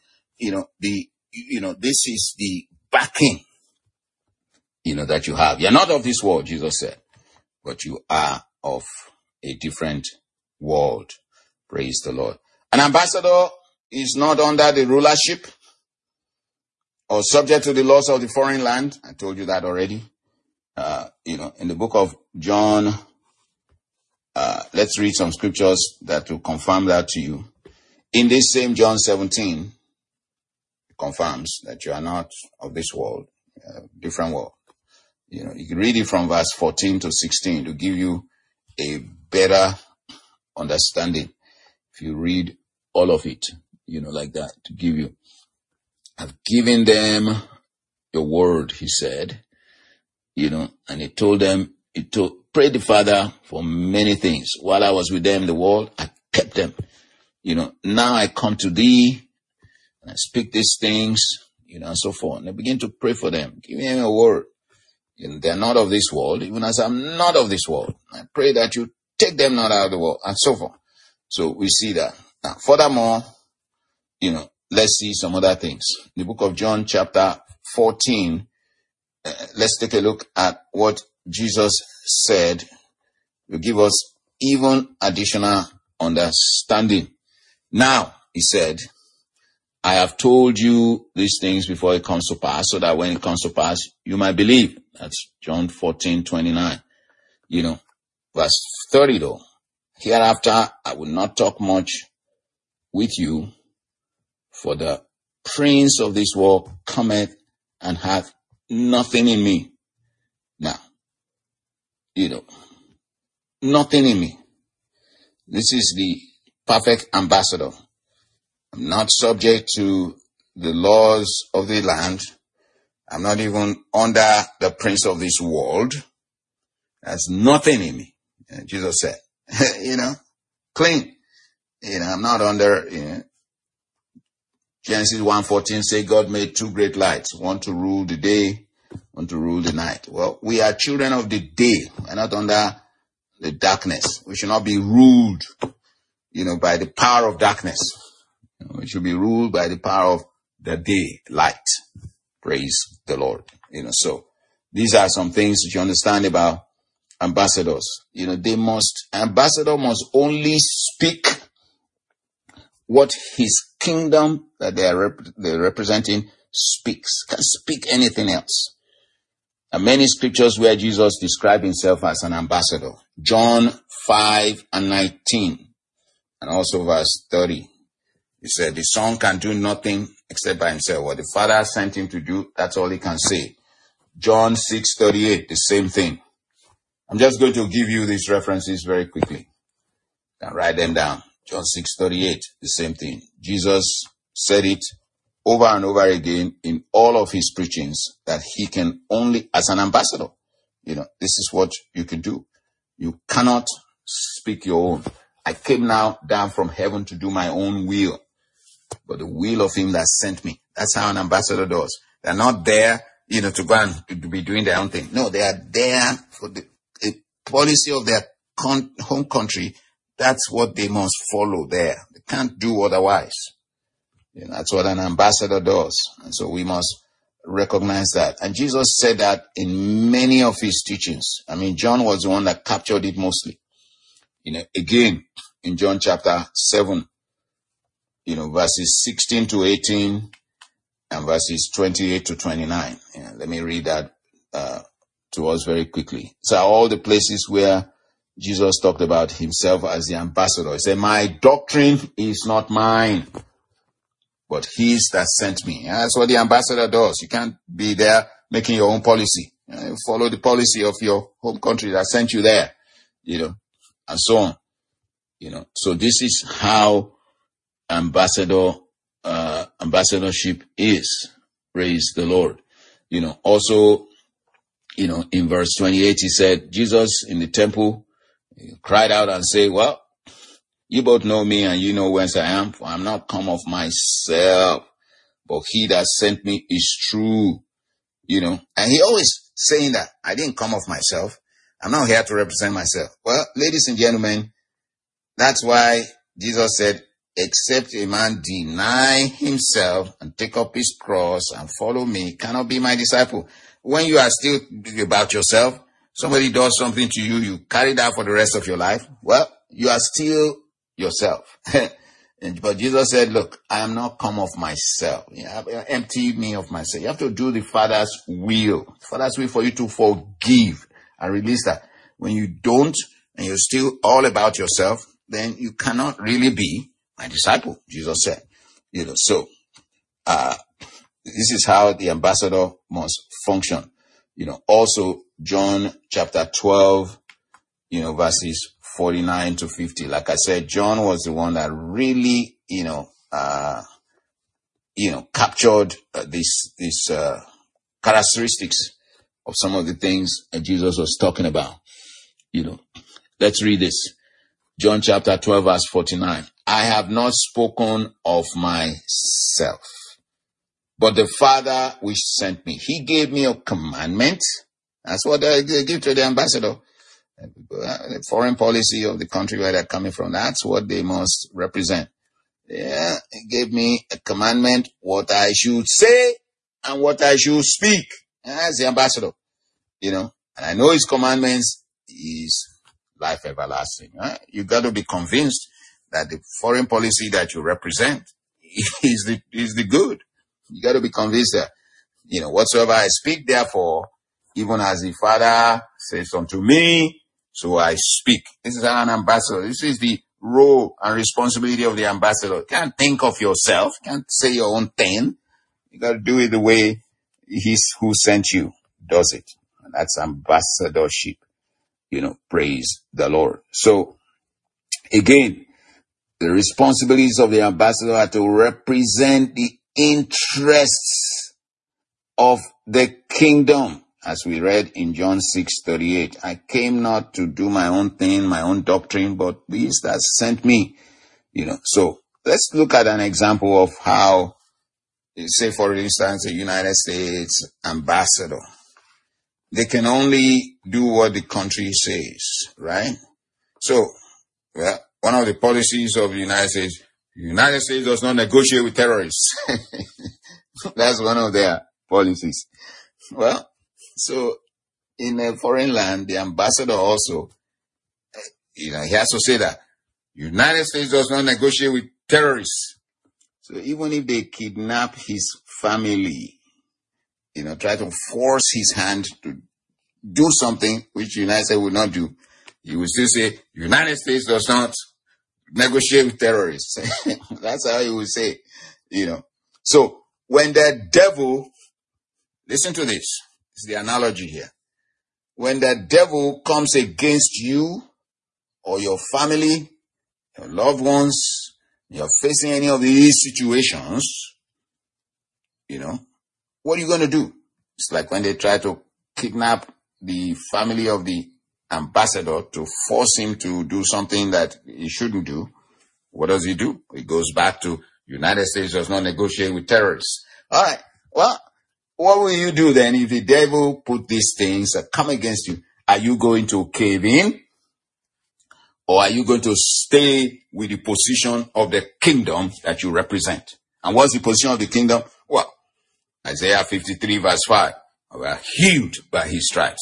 This is the backing, that you have. You're not of this world, Jesus said, but you are of a different world. Praise the Lord. An ambassador is not under the rulership or subject to the laws of the foreign land. I told you that already. In the book of John, let's read some scriptures that will confirm that to you. In this same John 17, it confirms that you are not of this world, different world. You can read it from verse 14 to 16 to give you a better understanding. If you read all of it, like that, to give you, I've given them your word, he said, and he told them, pray the Father for many things. While I was with them in the world, I kept them. Now I come to thee and I speak these things, and so forth. And I begin to pray for them, give them a word. They're not of this world, even as I'm not of this world. I pray that you take them not out of the world, and so forth. So we see that. Now, furthermore, let's see some other things. The book of John chapter 14, let's take a look at what Jesus said will give us even additional understanding. Now, he said, I have told you these things before it comes to pass, so that when it comes to pass, you might believe. That's John 14:29. Verse 30 though. Hereafter, I will not talk much with you, for the prince of this world cometh and hath nothing in me. Now, nothing in me. This is the perfect ambassador. I'm not subject to the laws of the land. I'm not even under the prince of this world. There's nothing in me. Jesus said, clean. I'm not under, Genesis 1:14 say God made two great lights, one to rule the day, one to rule the night. Well, we are children of the day. We're not under the darkness. We should not be ruled, by the power of darkness. We should be ruled by the power of the day, light. Praise the Lord. So these are some things that you understand about ambassadors. Ambassador must only speak what his kingdom that they're representing speaks. Can't speak anything else. There are many scriptures where Jesus described himself as an ambassador. John 5:19 and also verse 30. He said, the Son can do nothing except by himself. What the Father sent him to do, that's all he can say. John 6:38, the same thing. I'm just going to give you these references very quickly. You can write them down. John 6:38, the same thing. Jesus said it over and over again in all of his preachings that he can only, as an ambassador, this is what you can do. You cannot speak your own. I came now down from heaven to do my own will, but the will of him that sent me. That's how an ambassador does. They're not there to go and to be doing their own thing. No, they are there for the policy of their home country. That's what they must follow there. They can't do otherwise. That's what an ambassador does. And so we must recognize that. And Jesus said that in many of his teachings. I mean, John was the one that captured it mostly. Again, in John chapter 7, verses 16 to 18 and verses 28 to 29. Let me read that to us very quickly. So all the places where Jesus talked about himself as the ambassador. He said, my doctrine is not mine, but his that sent me. And that's what the ambassador does. You can't be there making your own policy. Follow the policy of your home country that sent you there, and so on. So this is how ambassadorship is. Praise the Lord. Also, in verse 28, he said, Jesus in the temple cried out and said, well, you both know me and you know whence I am, for I'm not come of myself, but he that sent me is true. And he always saying that I didn't come of myself. I'm not here to represent myself. Well, ladies and gentlemen, that's why Jesus said, except a man deny himself and take up his cross and follow me, cannot be my disciple. When you are still about yourself, somebody does something to you, you carry that for the rest of your life. Well, you are still yourself. But Jesus said, look, I am not come of myself. Empty me of myself. You have to do the Father's will. Father's will for you to forgive and release that. When you don't, and you're still all about yourself, then you cannot really be my disciple, Jesus said. So, this is how the ambassador must function. Also John chapter 12, verses 49 to 50. Like I said, John was the one that really, captured these characteristics of some of the things that Jesus was talking about. Let's read this. John chapter 12, verse 49. I have not spoken of myself, but the Father which sent me, he gave me a commandment. That's what they give to the ambassador. The foreign policy of the country where they're coming from, that's what they must represent. He gave me a commandment, what I should say and what I should speak. That's the ambassador, And I know his commandments is life everlasting. Right? You got to be convinced that the foreign policy that you represent is the good. You got to be convinced that, whatsoever I speak, therefore, even as the Father says unto me, so I speak. This is an ambassador. This is the role and responsibility of the ambassador. You can't think of yourself. You can't say your own thing. You got to do it the way He's who sent you does it. And that's ambassadorship. Praise the Lord. So, again, the responsibilities of the ambassador are to represent the interests of the kingdom. As we read in John 6:38, I came not to do my own thing, my own doctrine, but these that sent me. So let's look at an example of how, say for instance, a United States ambassador. They can only do what the country says, right? So, one of the policies of the United States does not negotiate with terrorists. That's one of their policies. Well, so in a foreign land, the ambassador also, he has to say that United States does not negotiate with terrorists. So even if they kidnap his family, try to force his hand to do something which the United States would not do, he will still say, United States does not negotiate with terrorists. That's how he will say, So when the devil, listen to this, it's the analogy here. When the devil comes against you or your family, your loved ones, you're facing any of these situations, what are you going to do? It's like when they try to kidnap the family of the ambassador to force him to do something that he shouldn't do. What does he do? He goes back to United States does not negotiate with terrorists. All right. Well, what will you do then if the devil put these things that come against you? Are you going to cave in? Or are you going to stay with the position of the kingdom that you represent? And what's the position of the kingdom? Well, Isaiah 53 verse 5. We are healed by his stripes.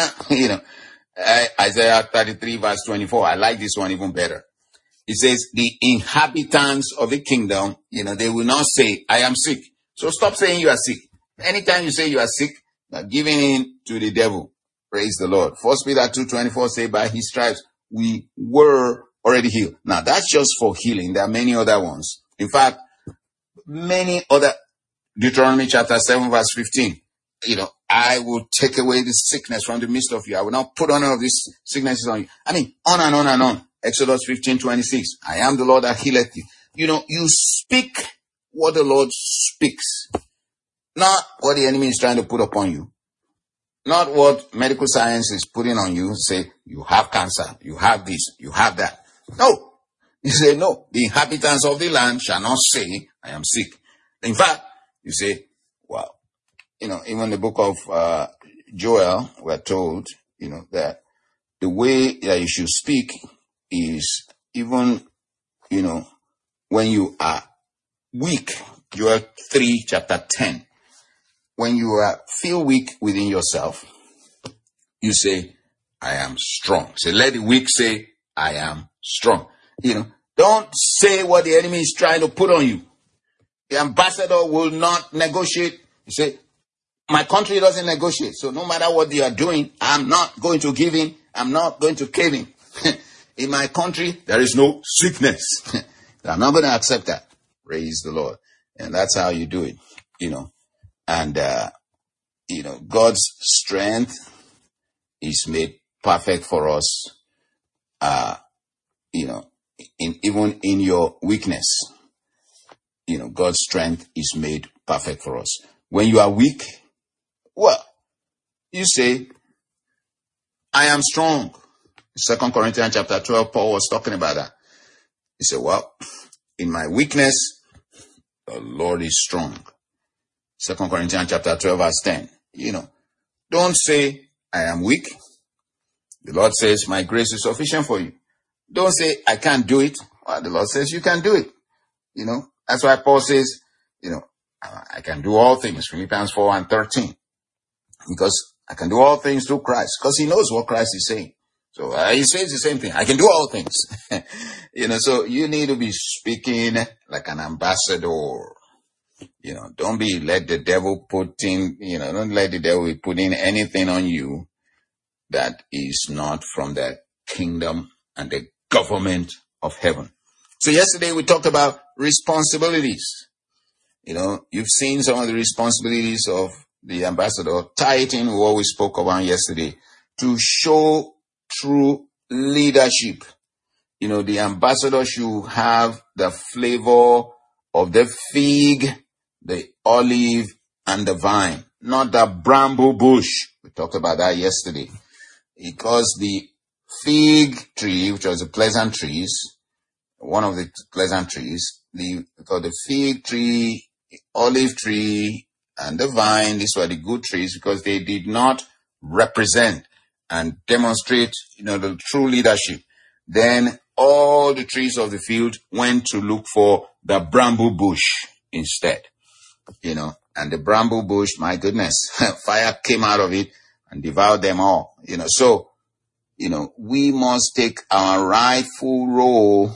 Isaiah 33 verse 24. I like this one even better. It says, the inhabitants of the kingdom, they will not say, I am sick. So stop saying you are sick. Anytime you say you are sick, you are giving in to the devil. Praise the Lord. 1 Peter 2:24 say, by his stripes we were already healed. Now that's just for healing. There are many other ones. In fact, many other. Deuteronomy chapter 7 verse 15. I will take away the sickness from the midst of you. I will not put on all of these sicknesses on you. I mean, on and on and on. Exodus 15:26. I am the Lord that healeth you. You speak what the Lord speaks. Not what the enemy is trying to put upon you. Not what medical science is putting on you. Say, you have cancer, you have this, you have that. No. You say, no. The inhabitants of the land shall not say, I am sick. In fact, you say, well, even the book of Joel, we're told, that the way that you should speak is even, when you are weak. Joel 3, chapter 10. When you feel weak within yourself, you say, I am strong. So let the weak say, I am strong. Don't say what the enemy is trying to put on you. The ambassador will not negotiate. You say, my country doesn't negotiate. So no matter what they are doing, I'm not going to give in. I'm not going to cave in. In my country, there is no sickness. I'm not going to accept that. Praise the Lord. And that's how you do it, And, God's strength is made perfect for us, even in your weakness. God's strength is made perfect for us. When you are weak, well, you say, I am strong. 2 Corinthians chapter 12, Paul was talking about that. He said, well, in my weakness, the Lord is strong. 2 Corinthians chapter 12, verse 10. Don't say, I am weak. The Lord says, my grace is sufficient for you. Don't say, I can't do it. Well, the Lord says, you can do it. That's why Paul says, I can do all things. Philippians 4:13. Because I can do all things through Christ. Because he knows what Christ is saying. So he says the same thing. I can do all things. So you need to be speaking like an ambassador. Don't let the devil don't let the devil be putting anything on you that is not from the kingdom and the government of heaven. So yesterday we talked about responsibilities. You've seen some of the responsibilities of the ambassador. Tie it in with what we spoke about yesterday to show true leadership. The ambassador should have the flavor of the fig, the olive, and the vine, not the bramble bush. We talked about that yesterday. Because the fig tree, which was the pleasant trees, one of the pleasant trees, because the fig tree, the olive tree, and the vine, these were the good trees because they did not represent and demonstrate, the true leadership. Then all the trees of the field went to look for the bramble bush instead, and the bramble bush, my goodness, fire came out of it and devoured them all, So, we must take our rightful role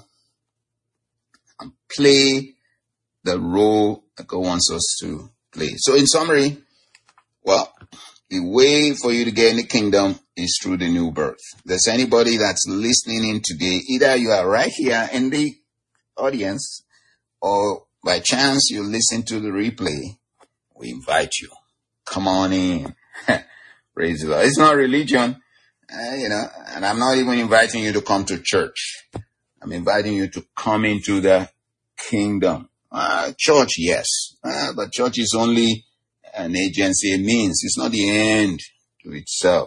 and play the role that God wants us to play. So in summary, well, the way for you to get in the kingdom is through the new birth. If there's anybody that's listening in today, either you are right here in the audience or by chance you listen to the replay, we invite you. Come on in. Praise the Lord. It's not religion, and I'm not even inviting you to come to church. I'm inviting you to come into the kingdom. Church, yes, but church is only an agency, a means. It's not the end to itself,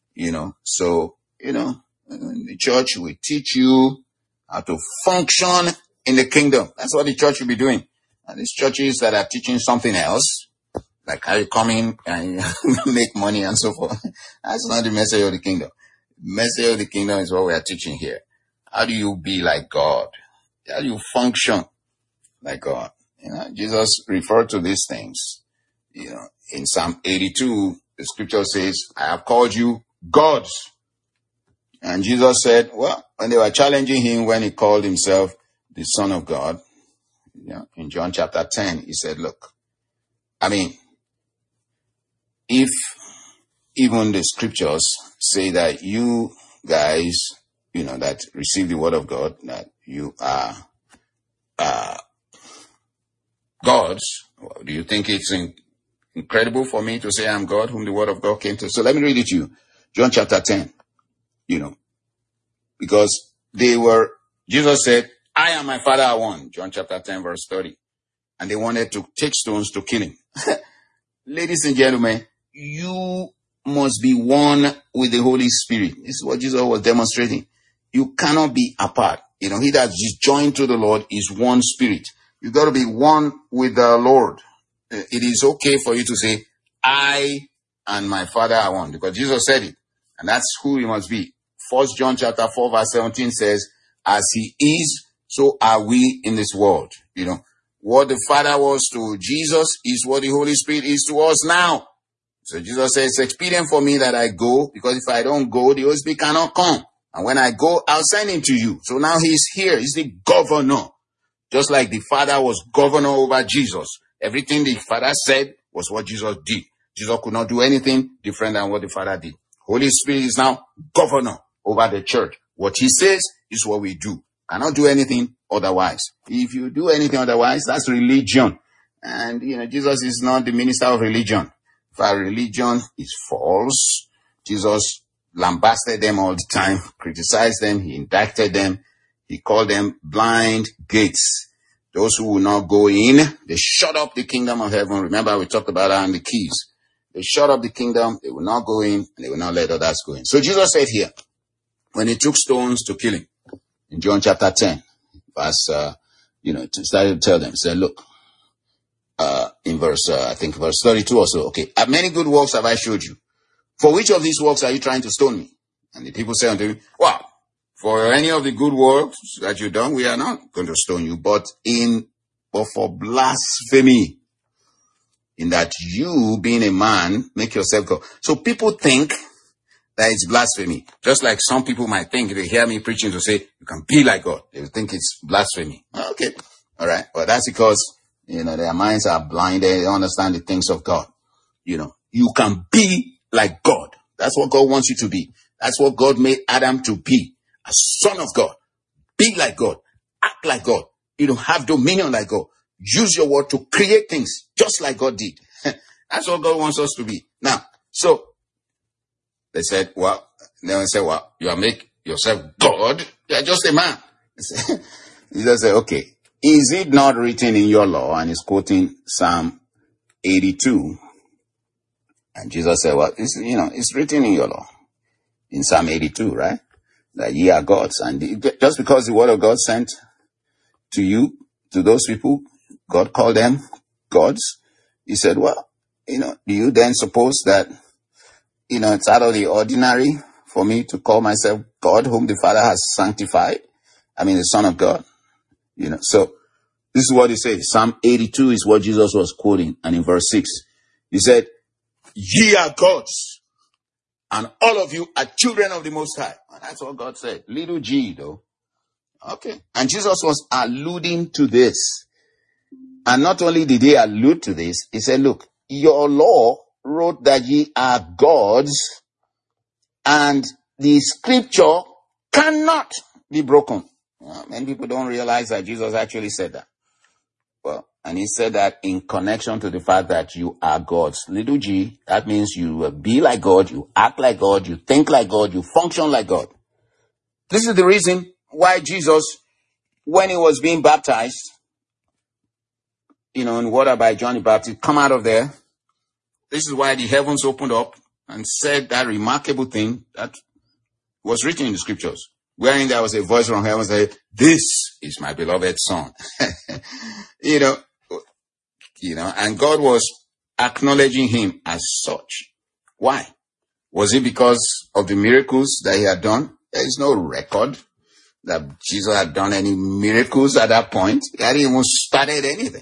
So, in the church, we teach you how to function in the kingdom. That's what the church should be doing. And these churches that are teaching something else, Like how you come in and make money and so forth. That's not the message of the kingdom. The message of the kingdom is what we are teaching here. How do you be like God? How do you function like God? Jesus referred to these things. In Psalm 82, the scripture says, I have called you gods. And Jesus said, well, when they were challenging him when he called himself the Son of God, in John chapter 10, he said, look, if even the scriptures say that you guys, that receive the word of God, that you are gods, do you think it's incredible for me to say I'm God, whom the word of God came to? So let me read it to you. John chapter 10, because Jesus said, I and my Father are one. John chapter 10, verse 30. And they wanted to take stones to kill him. Ladies and gentlemen, you must be one with the Holy Spirit. This is what Jesus was demonstrating. You cannot be apart. He that is joined to the Lord is one spirit. You got to be one with the Lord. It is okay for you to say, I and my Father are one, because Jesus said it. And that's who you must be. 1 John chapter 4, verse 17 says, as he is, so are we in this world. What the Father was to Jesus is what the Holy Spirit is to us now. So Jesus says, it's expedient for me that I go, because if I don't go, the Holy Spirit cannot come. And when I go, I'll send him to you. So now he's here. He's the governor. Just like the Father was governor over Jesus. Everything the Father said was what Jesus did. Jesus could not do anything different than what the Father did. Holy Spirit is now governor over the church. What he says is what we do. Cannot do anything otherwise. If you do anything otherwise, that's religion. And, Jesus is not the minister of religion. If our religion is false, Jesus lambasted them all the time, criticized them, he indicted them, he called them blind gates. Those who will not go in, they shut up the kingdom of heaven. Remember, we talked about that on the keys. They shut up the kingdom, they will not go in, and they will not let others go in. So Jesus said here, when he took stones to kill him, in John chapter 10, verse, started to tell them, said, look, in verse 32 or so, okay, many good works have I showed you. For which of these works are you trying to stone me? And the people say unto him, well, for any of the good works that you've done, we are not going to stone you, but for blasphemy, in that you, being a man, make yourself God. So people think that it's blasphemy. Just like some people might think, if they hear me preaching to say, you can be like God, they will think it's blasphemy. Okay. All right. Well, that's because, their minds are blinded. They don't understand the things of God. You can be like God. That's what God wants you to be. That's what God made Adam to be. A son of God. Be like God. Act like God. Have dominion like God. Use your word to create things just like God did. That's what God wants us to be. Now, so they said, you make yourself God. You're just a man. Jesus said, okay, is it not written in your law? And he's quoting Psalm 82. And Jesus said, well, it's written in your law. In Psalm 82, right? That ye are gods. And just because the word of God sent to you, to those people, God called them gods. He said, well, do you then suppose that, it's out of the ordinary for me to call myself God, whom the Father has sanctified? The Son of God. So this is what he says. Psalm 82 is what Jesus was quoting. And in verse 6, he said, ye are gods, and all of you are children of the Most High. And that's what God said. Little g, though. Okay. And Jesus was alluding to this. And not only did he allude to this, he said, look, your law wrote that ye are gods, and the scripture cannot be broken. Many people don't realize that Jesus actually said that. Well, and he said that in connection to the fact that you are gods. Little g, that means you will be like God, you act like God, you think like God, you function like God. This is the reason why Jesus, when he was being baptized, in water by John the Baptist, come out of there. This is why the heavens opened up and said that remarkable thing that was written in the scriptures, wherein there was a voice from heaven saying, this is my beloved son. And God was acknowledging him as such. Why? Was it because of the miracles that he had done? There is no record that Jesus had done any miracles at that point. He hadn't even started anything.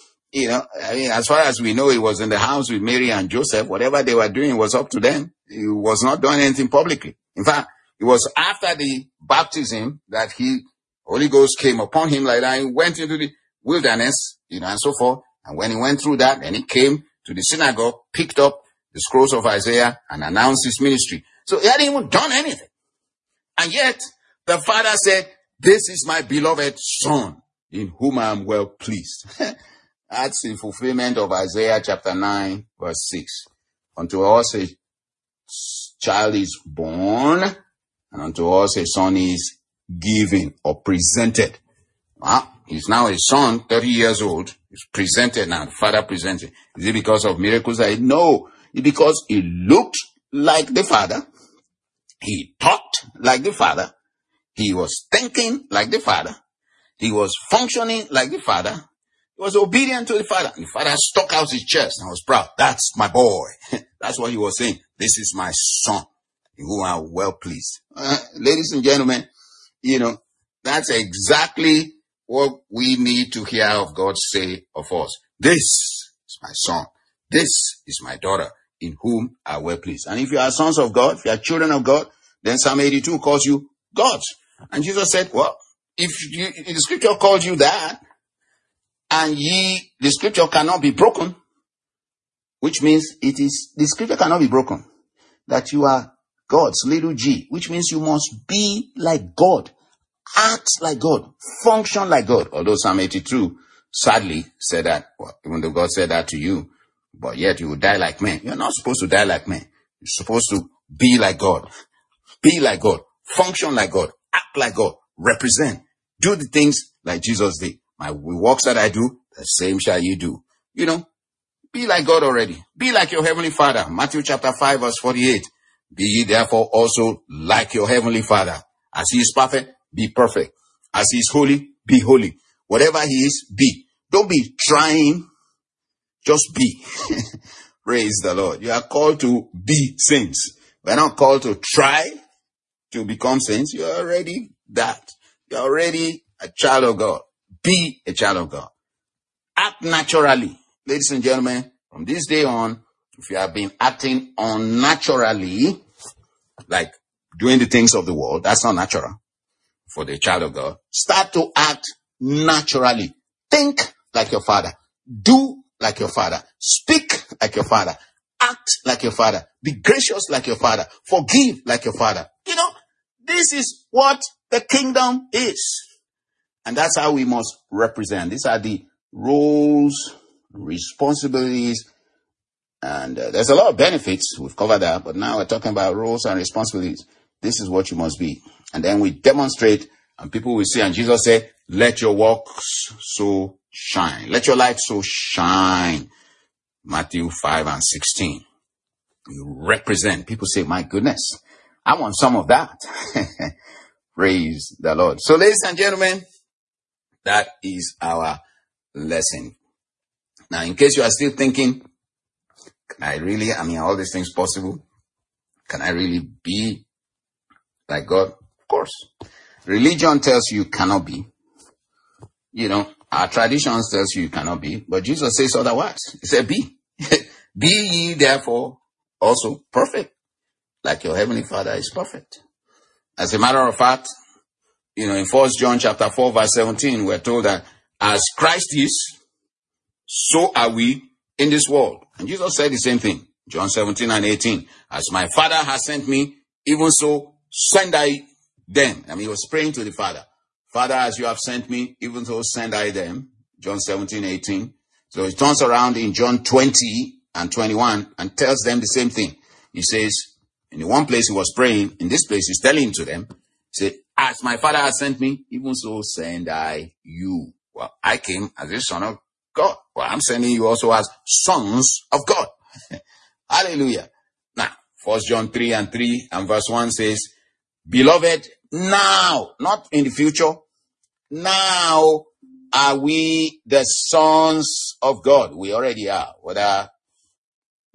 As far as we know, he was in the house with Mary and Joseph. Whatever they were doing was up to them. He was not doing anything publicly. In fact, it was after the baptism that Holy Ghost came upon him like that. He went into the wilderness, and so forth. And when he went through that, then he came to the synagogue, picked up the scrolls of Isaiah and announced his ministry. So he hadn't even done anything. And yet, the Father said, "This is my beloved Son, in whom I am well pleased." That's in fulfillment of Isaiah chapter 9, verse 6. Unto us a child is born, and unto us a son is given or presented. He's now a son, 30 years old. He's presented now. The Father presented. Is it because of miracles? No. It's because he looked like the Father. He talked like the Father. He was thinking like the Father. He was functioning like the Father. He was obedient to the Father. And the Father stuck out his chest and was proud. That's my boy. That's what he was saying. This is my son, in whom I am well pleased. Ladies and gentlemen, that's exactly what we need to hear of God say of us. This is my son. This is my daughter, in whom I am well pleased. And if you are sons of God, if you are children of God, then Psalm 82 calls you gods. And Jesus said, well, if the scripture called you that, and the scripture cannot be broken, which means the scripture cannot be broken, that you are God's little g, which means you must be like God, act like God, function like God. Although Psalm 82 sadly said that, well, even though God said that to you, but yet you will die like men. You're not supposed to die like men. You're supposed to be like God, function like God, act like God, represent, do the things like Jesus did. My works that I do, the same shall you do. Be like God already. Be like your heavenly Father. Matthew chapter 5 verse 48. Be ye therefore also like your heavenly Father. As he is perfect, be perfect. As he is holy, be holy. Whatever he is, be. Don't be trying, just be. Praise the Lord. You are called to be saints. We're not called to try to become saints. You're already that. You're already a child of God. Be a child of God. Act naturally. Ladies and gentlemen, from this day on, if you have been acting unnaturally, like doing the things of the world, that's not natural for the child of God. Start to act naturally. Think like your Father. Do like your Father. Speak like your Father. Act like your Father. Be gracious like your Father. Forgive like your Father. This is what the kingdom is. And that's how we must represent. These are the roles, responsibilities, and there's a lot of benefits. We've covered that, but now we're talking about roles and responsibilities. This is what you must be. And then we demonstrate, and people will say, and Jesus said, let your works so shine. Let your light so shine. Matthew 5 and 16. You represent. People say, my goodness, I want some of that. Praise the Lord. So ladies and gentlemen, that is our lesson. Now, in case you are still thinking, all these things possible? Can I really be like God? Of course. Religion tells you cannot be. Our traditions tells you cannot be. But Jesus says otherwise. He said, be. Be ye therefore also perfect, like your heavenly Father is perfect. As a matter of fact, in 1 John chapter 4 verse 17, we're told that as Christ is, so are we in this world. And Jesus said the same thing. John 17 and 18. As my Father has sent me, even so send I them. He was praying to the Father. Father, as you have sent me, even so send I them. John 17, 18. So he turns around in John 20 and 21 and tells them the same thing. He says, in the one place he was praying, in this place he's telling to them, he said, as my Father has sent me, even so send I you. Well, I came as a son of God. Well, I'm sending you also as sons of God. Hallelujah. Now, 1 John 3 and 3 and verse 1 says, beloved, now, not in the future, now are we the sons of God. We already are, whether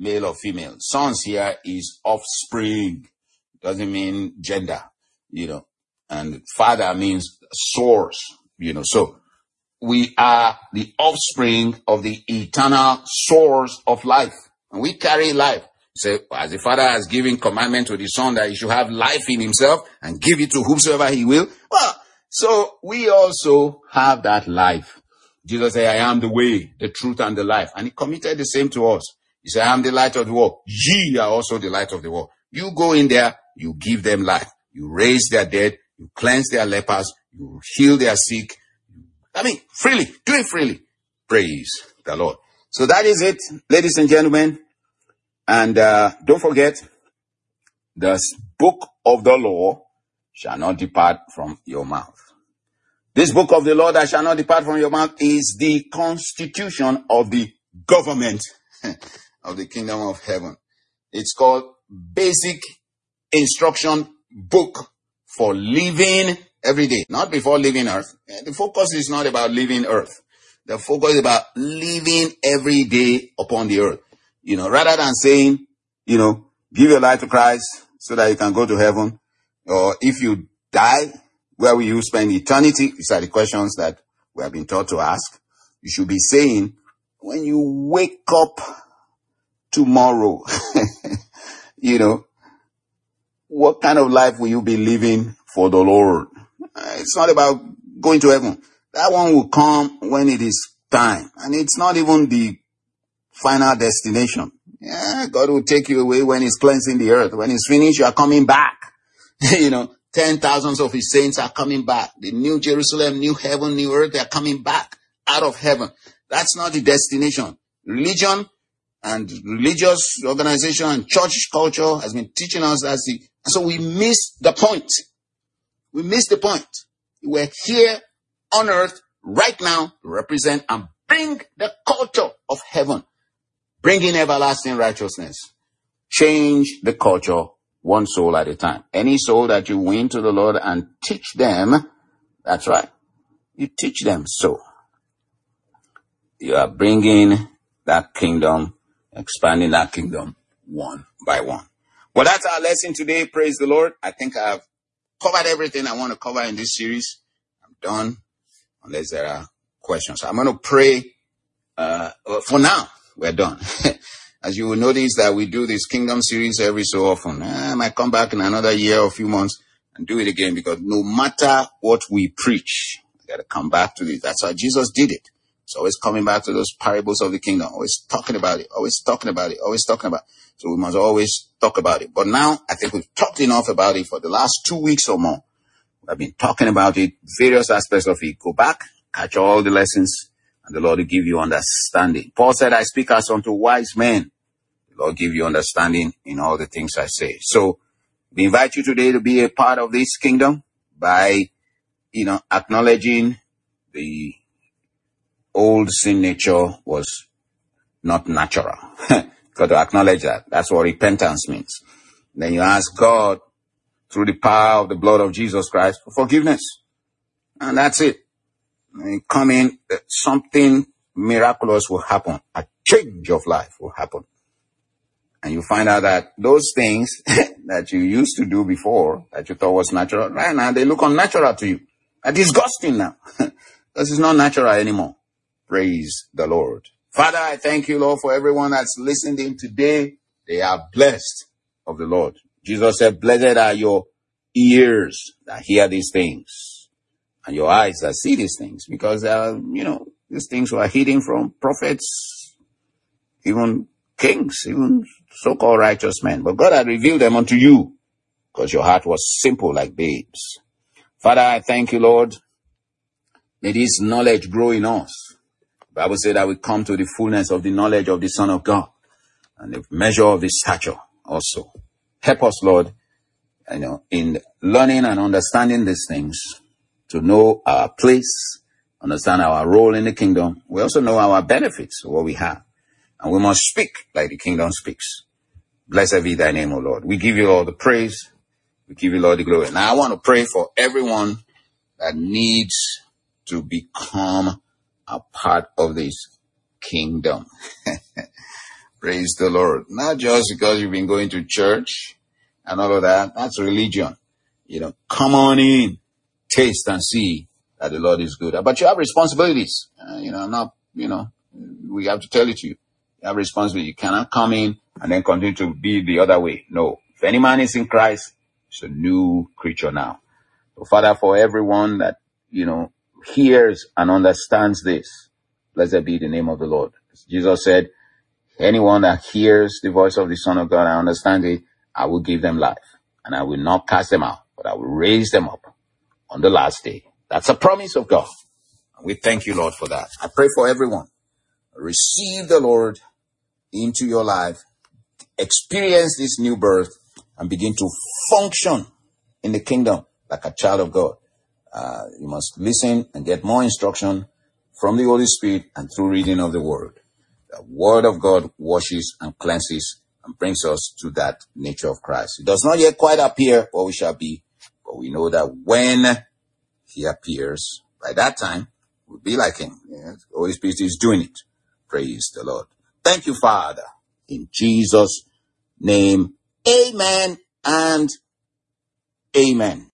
male or female. Sons here is offspring. Doesn't mean gender, and father means source, so we are the offspring of the eternal source of life, and we carry life. So as the Father has given commandment to the Son that he should have life in himself and give it to whomsoever he will, well, so we also have that life. Jesus said, I am the way, the truth, and the life. And he committed the same to us. He said, I am the light of the world. Ye are also the light of the world. You go in there, you give them life. You raise their dead, you cleanse their lepers, you heal their sick. Freely. Do it freely. Praise the Lord. So that is it, ladies and gentlemen. And don't forget, the book of the law shall not depart from your mouth. This book of the law that shall not depart from your mouth is the constitution of the government of the kingdom of heaven. It's called Basic Instruction Book for Living Every Day, not before leaving earth. The focus is not about leaving earth. The focus is about living every day upon the earth. Rather than saying, give your life to Christ so that you can go to heaven, or if you die, where will you spend eternity? These are the questions that we have been taught to ask. You should be saying, when you wake up tomorrow, what kind of life will you be living for the Lord? It's not about going to heaven. That one will come when it is time. And it's not even the final destination. Yeah, God will take you away when he's cleansing the earth. When he's finished, you are coming back. 10,000s of his saints are coming back. The new Jerusalem, new heaven, new earth, they are coming back out of heaven. That's not the destination. Religion and religious organization and church culture has been teaching us and so we miss the point. We miss the point. We're here on earth right now to represent and bring the culture of heaven. Bring in everlasting righteousness. Change the culture one soul at a time. Any soul that you win to the Lord and teach them, that's right. You teach them so. You are bringing that kingdom, expanding that kingdom one by one. Well, that's our lesson today. Praise the Lord. I think I've covered everything I want to cover in this series. I'm done, unless there are questions. I'm going to pray. For now, we're done. As you will notice that we do this kingdom series every so often. I might come back in another year or a few months and do it again, because no matter what we preach, we got to come back to this. That's how Jesus did it. It's always coming back to those parables of the kingdom, always talking about it, always talking about it, always talking about it. So we must always talk about it. But now I think we've talked enough about it for the last 2 weeks or more. I've been talking about it, various aspects of it. Go back, catch all the lessons, and the Lord will give you understanding. Paul said, I speak as unto wise men. The Lord give you understanding in all the things I say. So we invite you today to be a part of this kingdom by, acknowledging the old sin nature was not natural. Got to acknowledge that. That's what repentance means. Then you ask God through the power of the blood of Jesus Christ for forgiveness. And that's it. When you come in, something miraculous will happen. A change of life will happen. And you find out that those things that you used to do before, that you thought was natural, right now they look unnatural to you. They're disgusting now. Because it's not natural anymore. Praise the Lord. Father, I thank you, Lord, for everyone that's listened in today. They are blessed of the Lord. Jesus said, blessed are your ears that hear these things, and your eyes that see these things, because, these things were hidden from prophets, even kings, even so-called righteous men. But God had revealed them unto you, because your heart was simple like babes. Father, I thank you, Lord. May this knowledge grow in us. The Bible said that we come to the fullness of the knowledge of the Son of God and the measure of the stature also. Help us, Lord, in learning and understanding these things, to know our place, understand our role in the kingdom. We also know our benefits, what we have. And we must speak like the kingdom speaks. Blessed be thy name, O Lord. We give you all the praise. We give you all the glory. Now I want to pray for everyone that needs to become a part of this kingdom. Praise the Lord. Not just because you've been going to church and all of that. That's religion. Come on in, taste and see that the Lord is good. But you have responsibilities. We have to tell it to you. You have responsibility. You cannot come in and then continue to be the other way. No. If any man is in Christ, it's a new creature now. So Father, for everyone that, hears and understands this, blessed be the name of the Lord. Jesus said, anyone that hears the voice of the Son of God and understands it, I will give them life. And I will not cast them out, but I will raise them up on the last day. That's a promise of God. And we thank you, Lord, for that. I pray for everyone. Receive the Lord into your life. Experience this new birth and begin to function in the kingdom like a child of God. You must listen and get more instruction from the Holy Spirit and through reading of the Word. The Word of God washes and cleanses and brings us to that nature of Christ. It does not yet quite appear what we shall be, but we know that when he appears, by that time, we'll be like him. The Holy Spirit is doing it. Praise the Lord. Thank you, Father. In Jesus' name, amen and amen.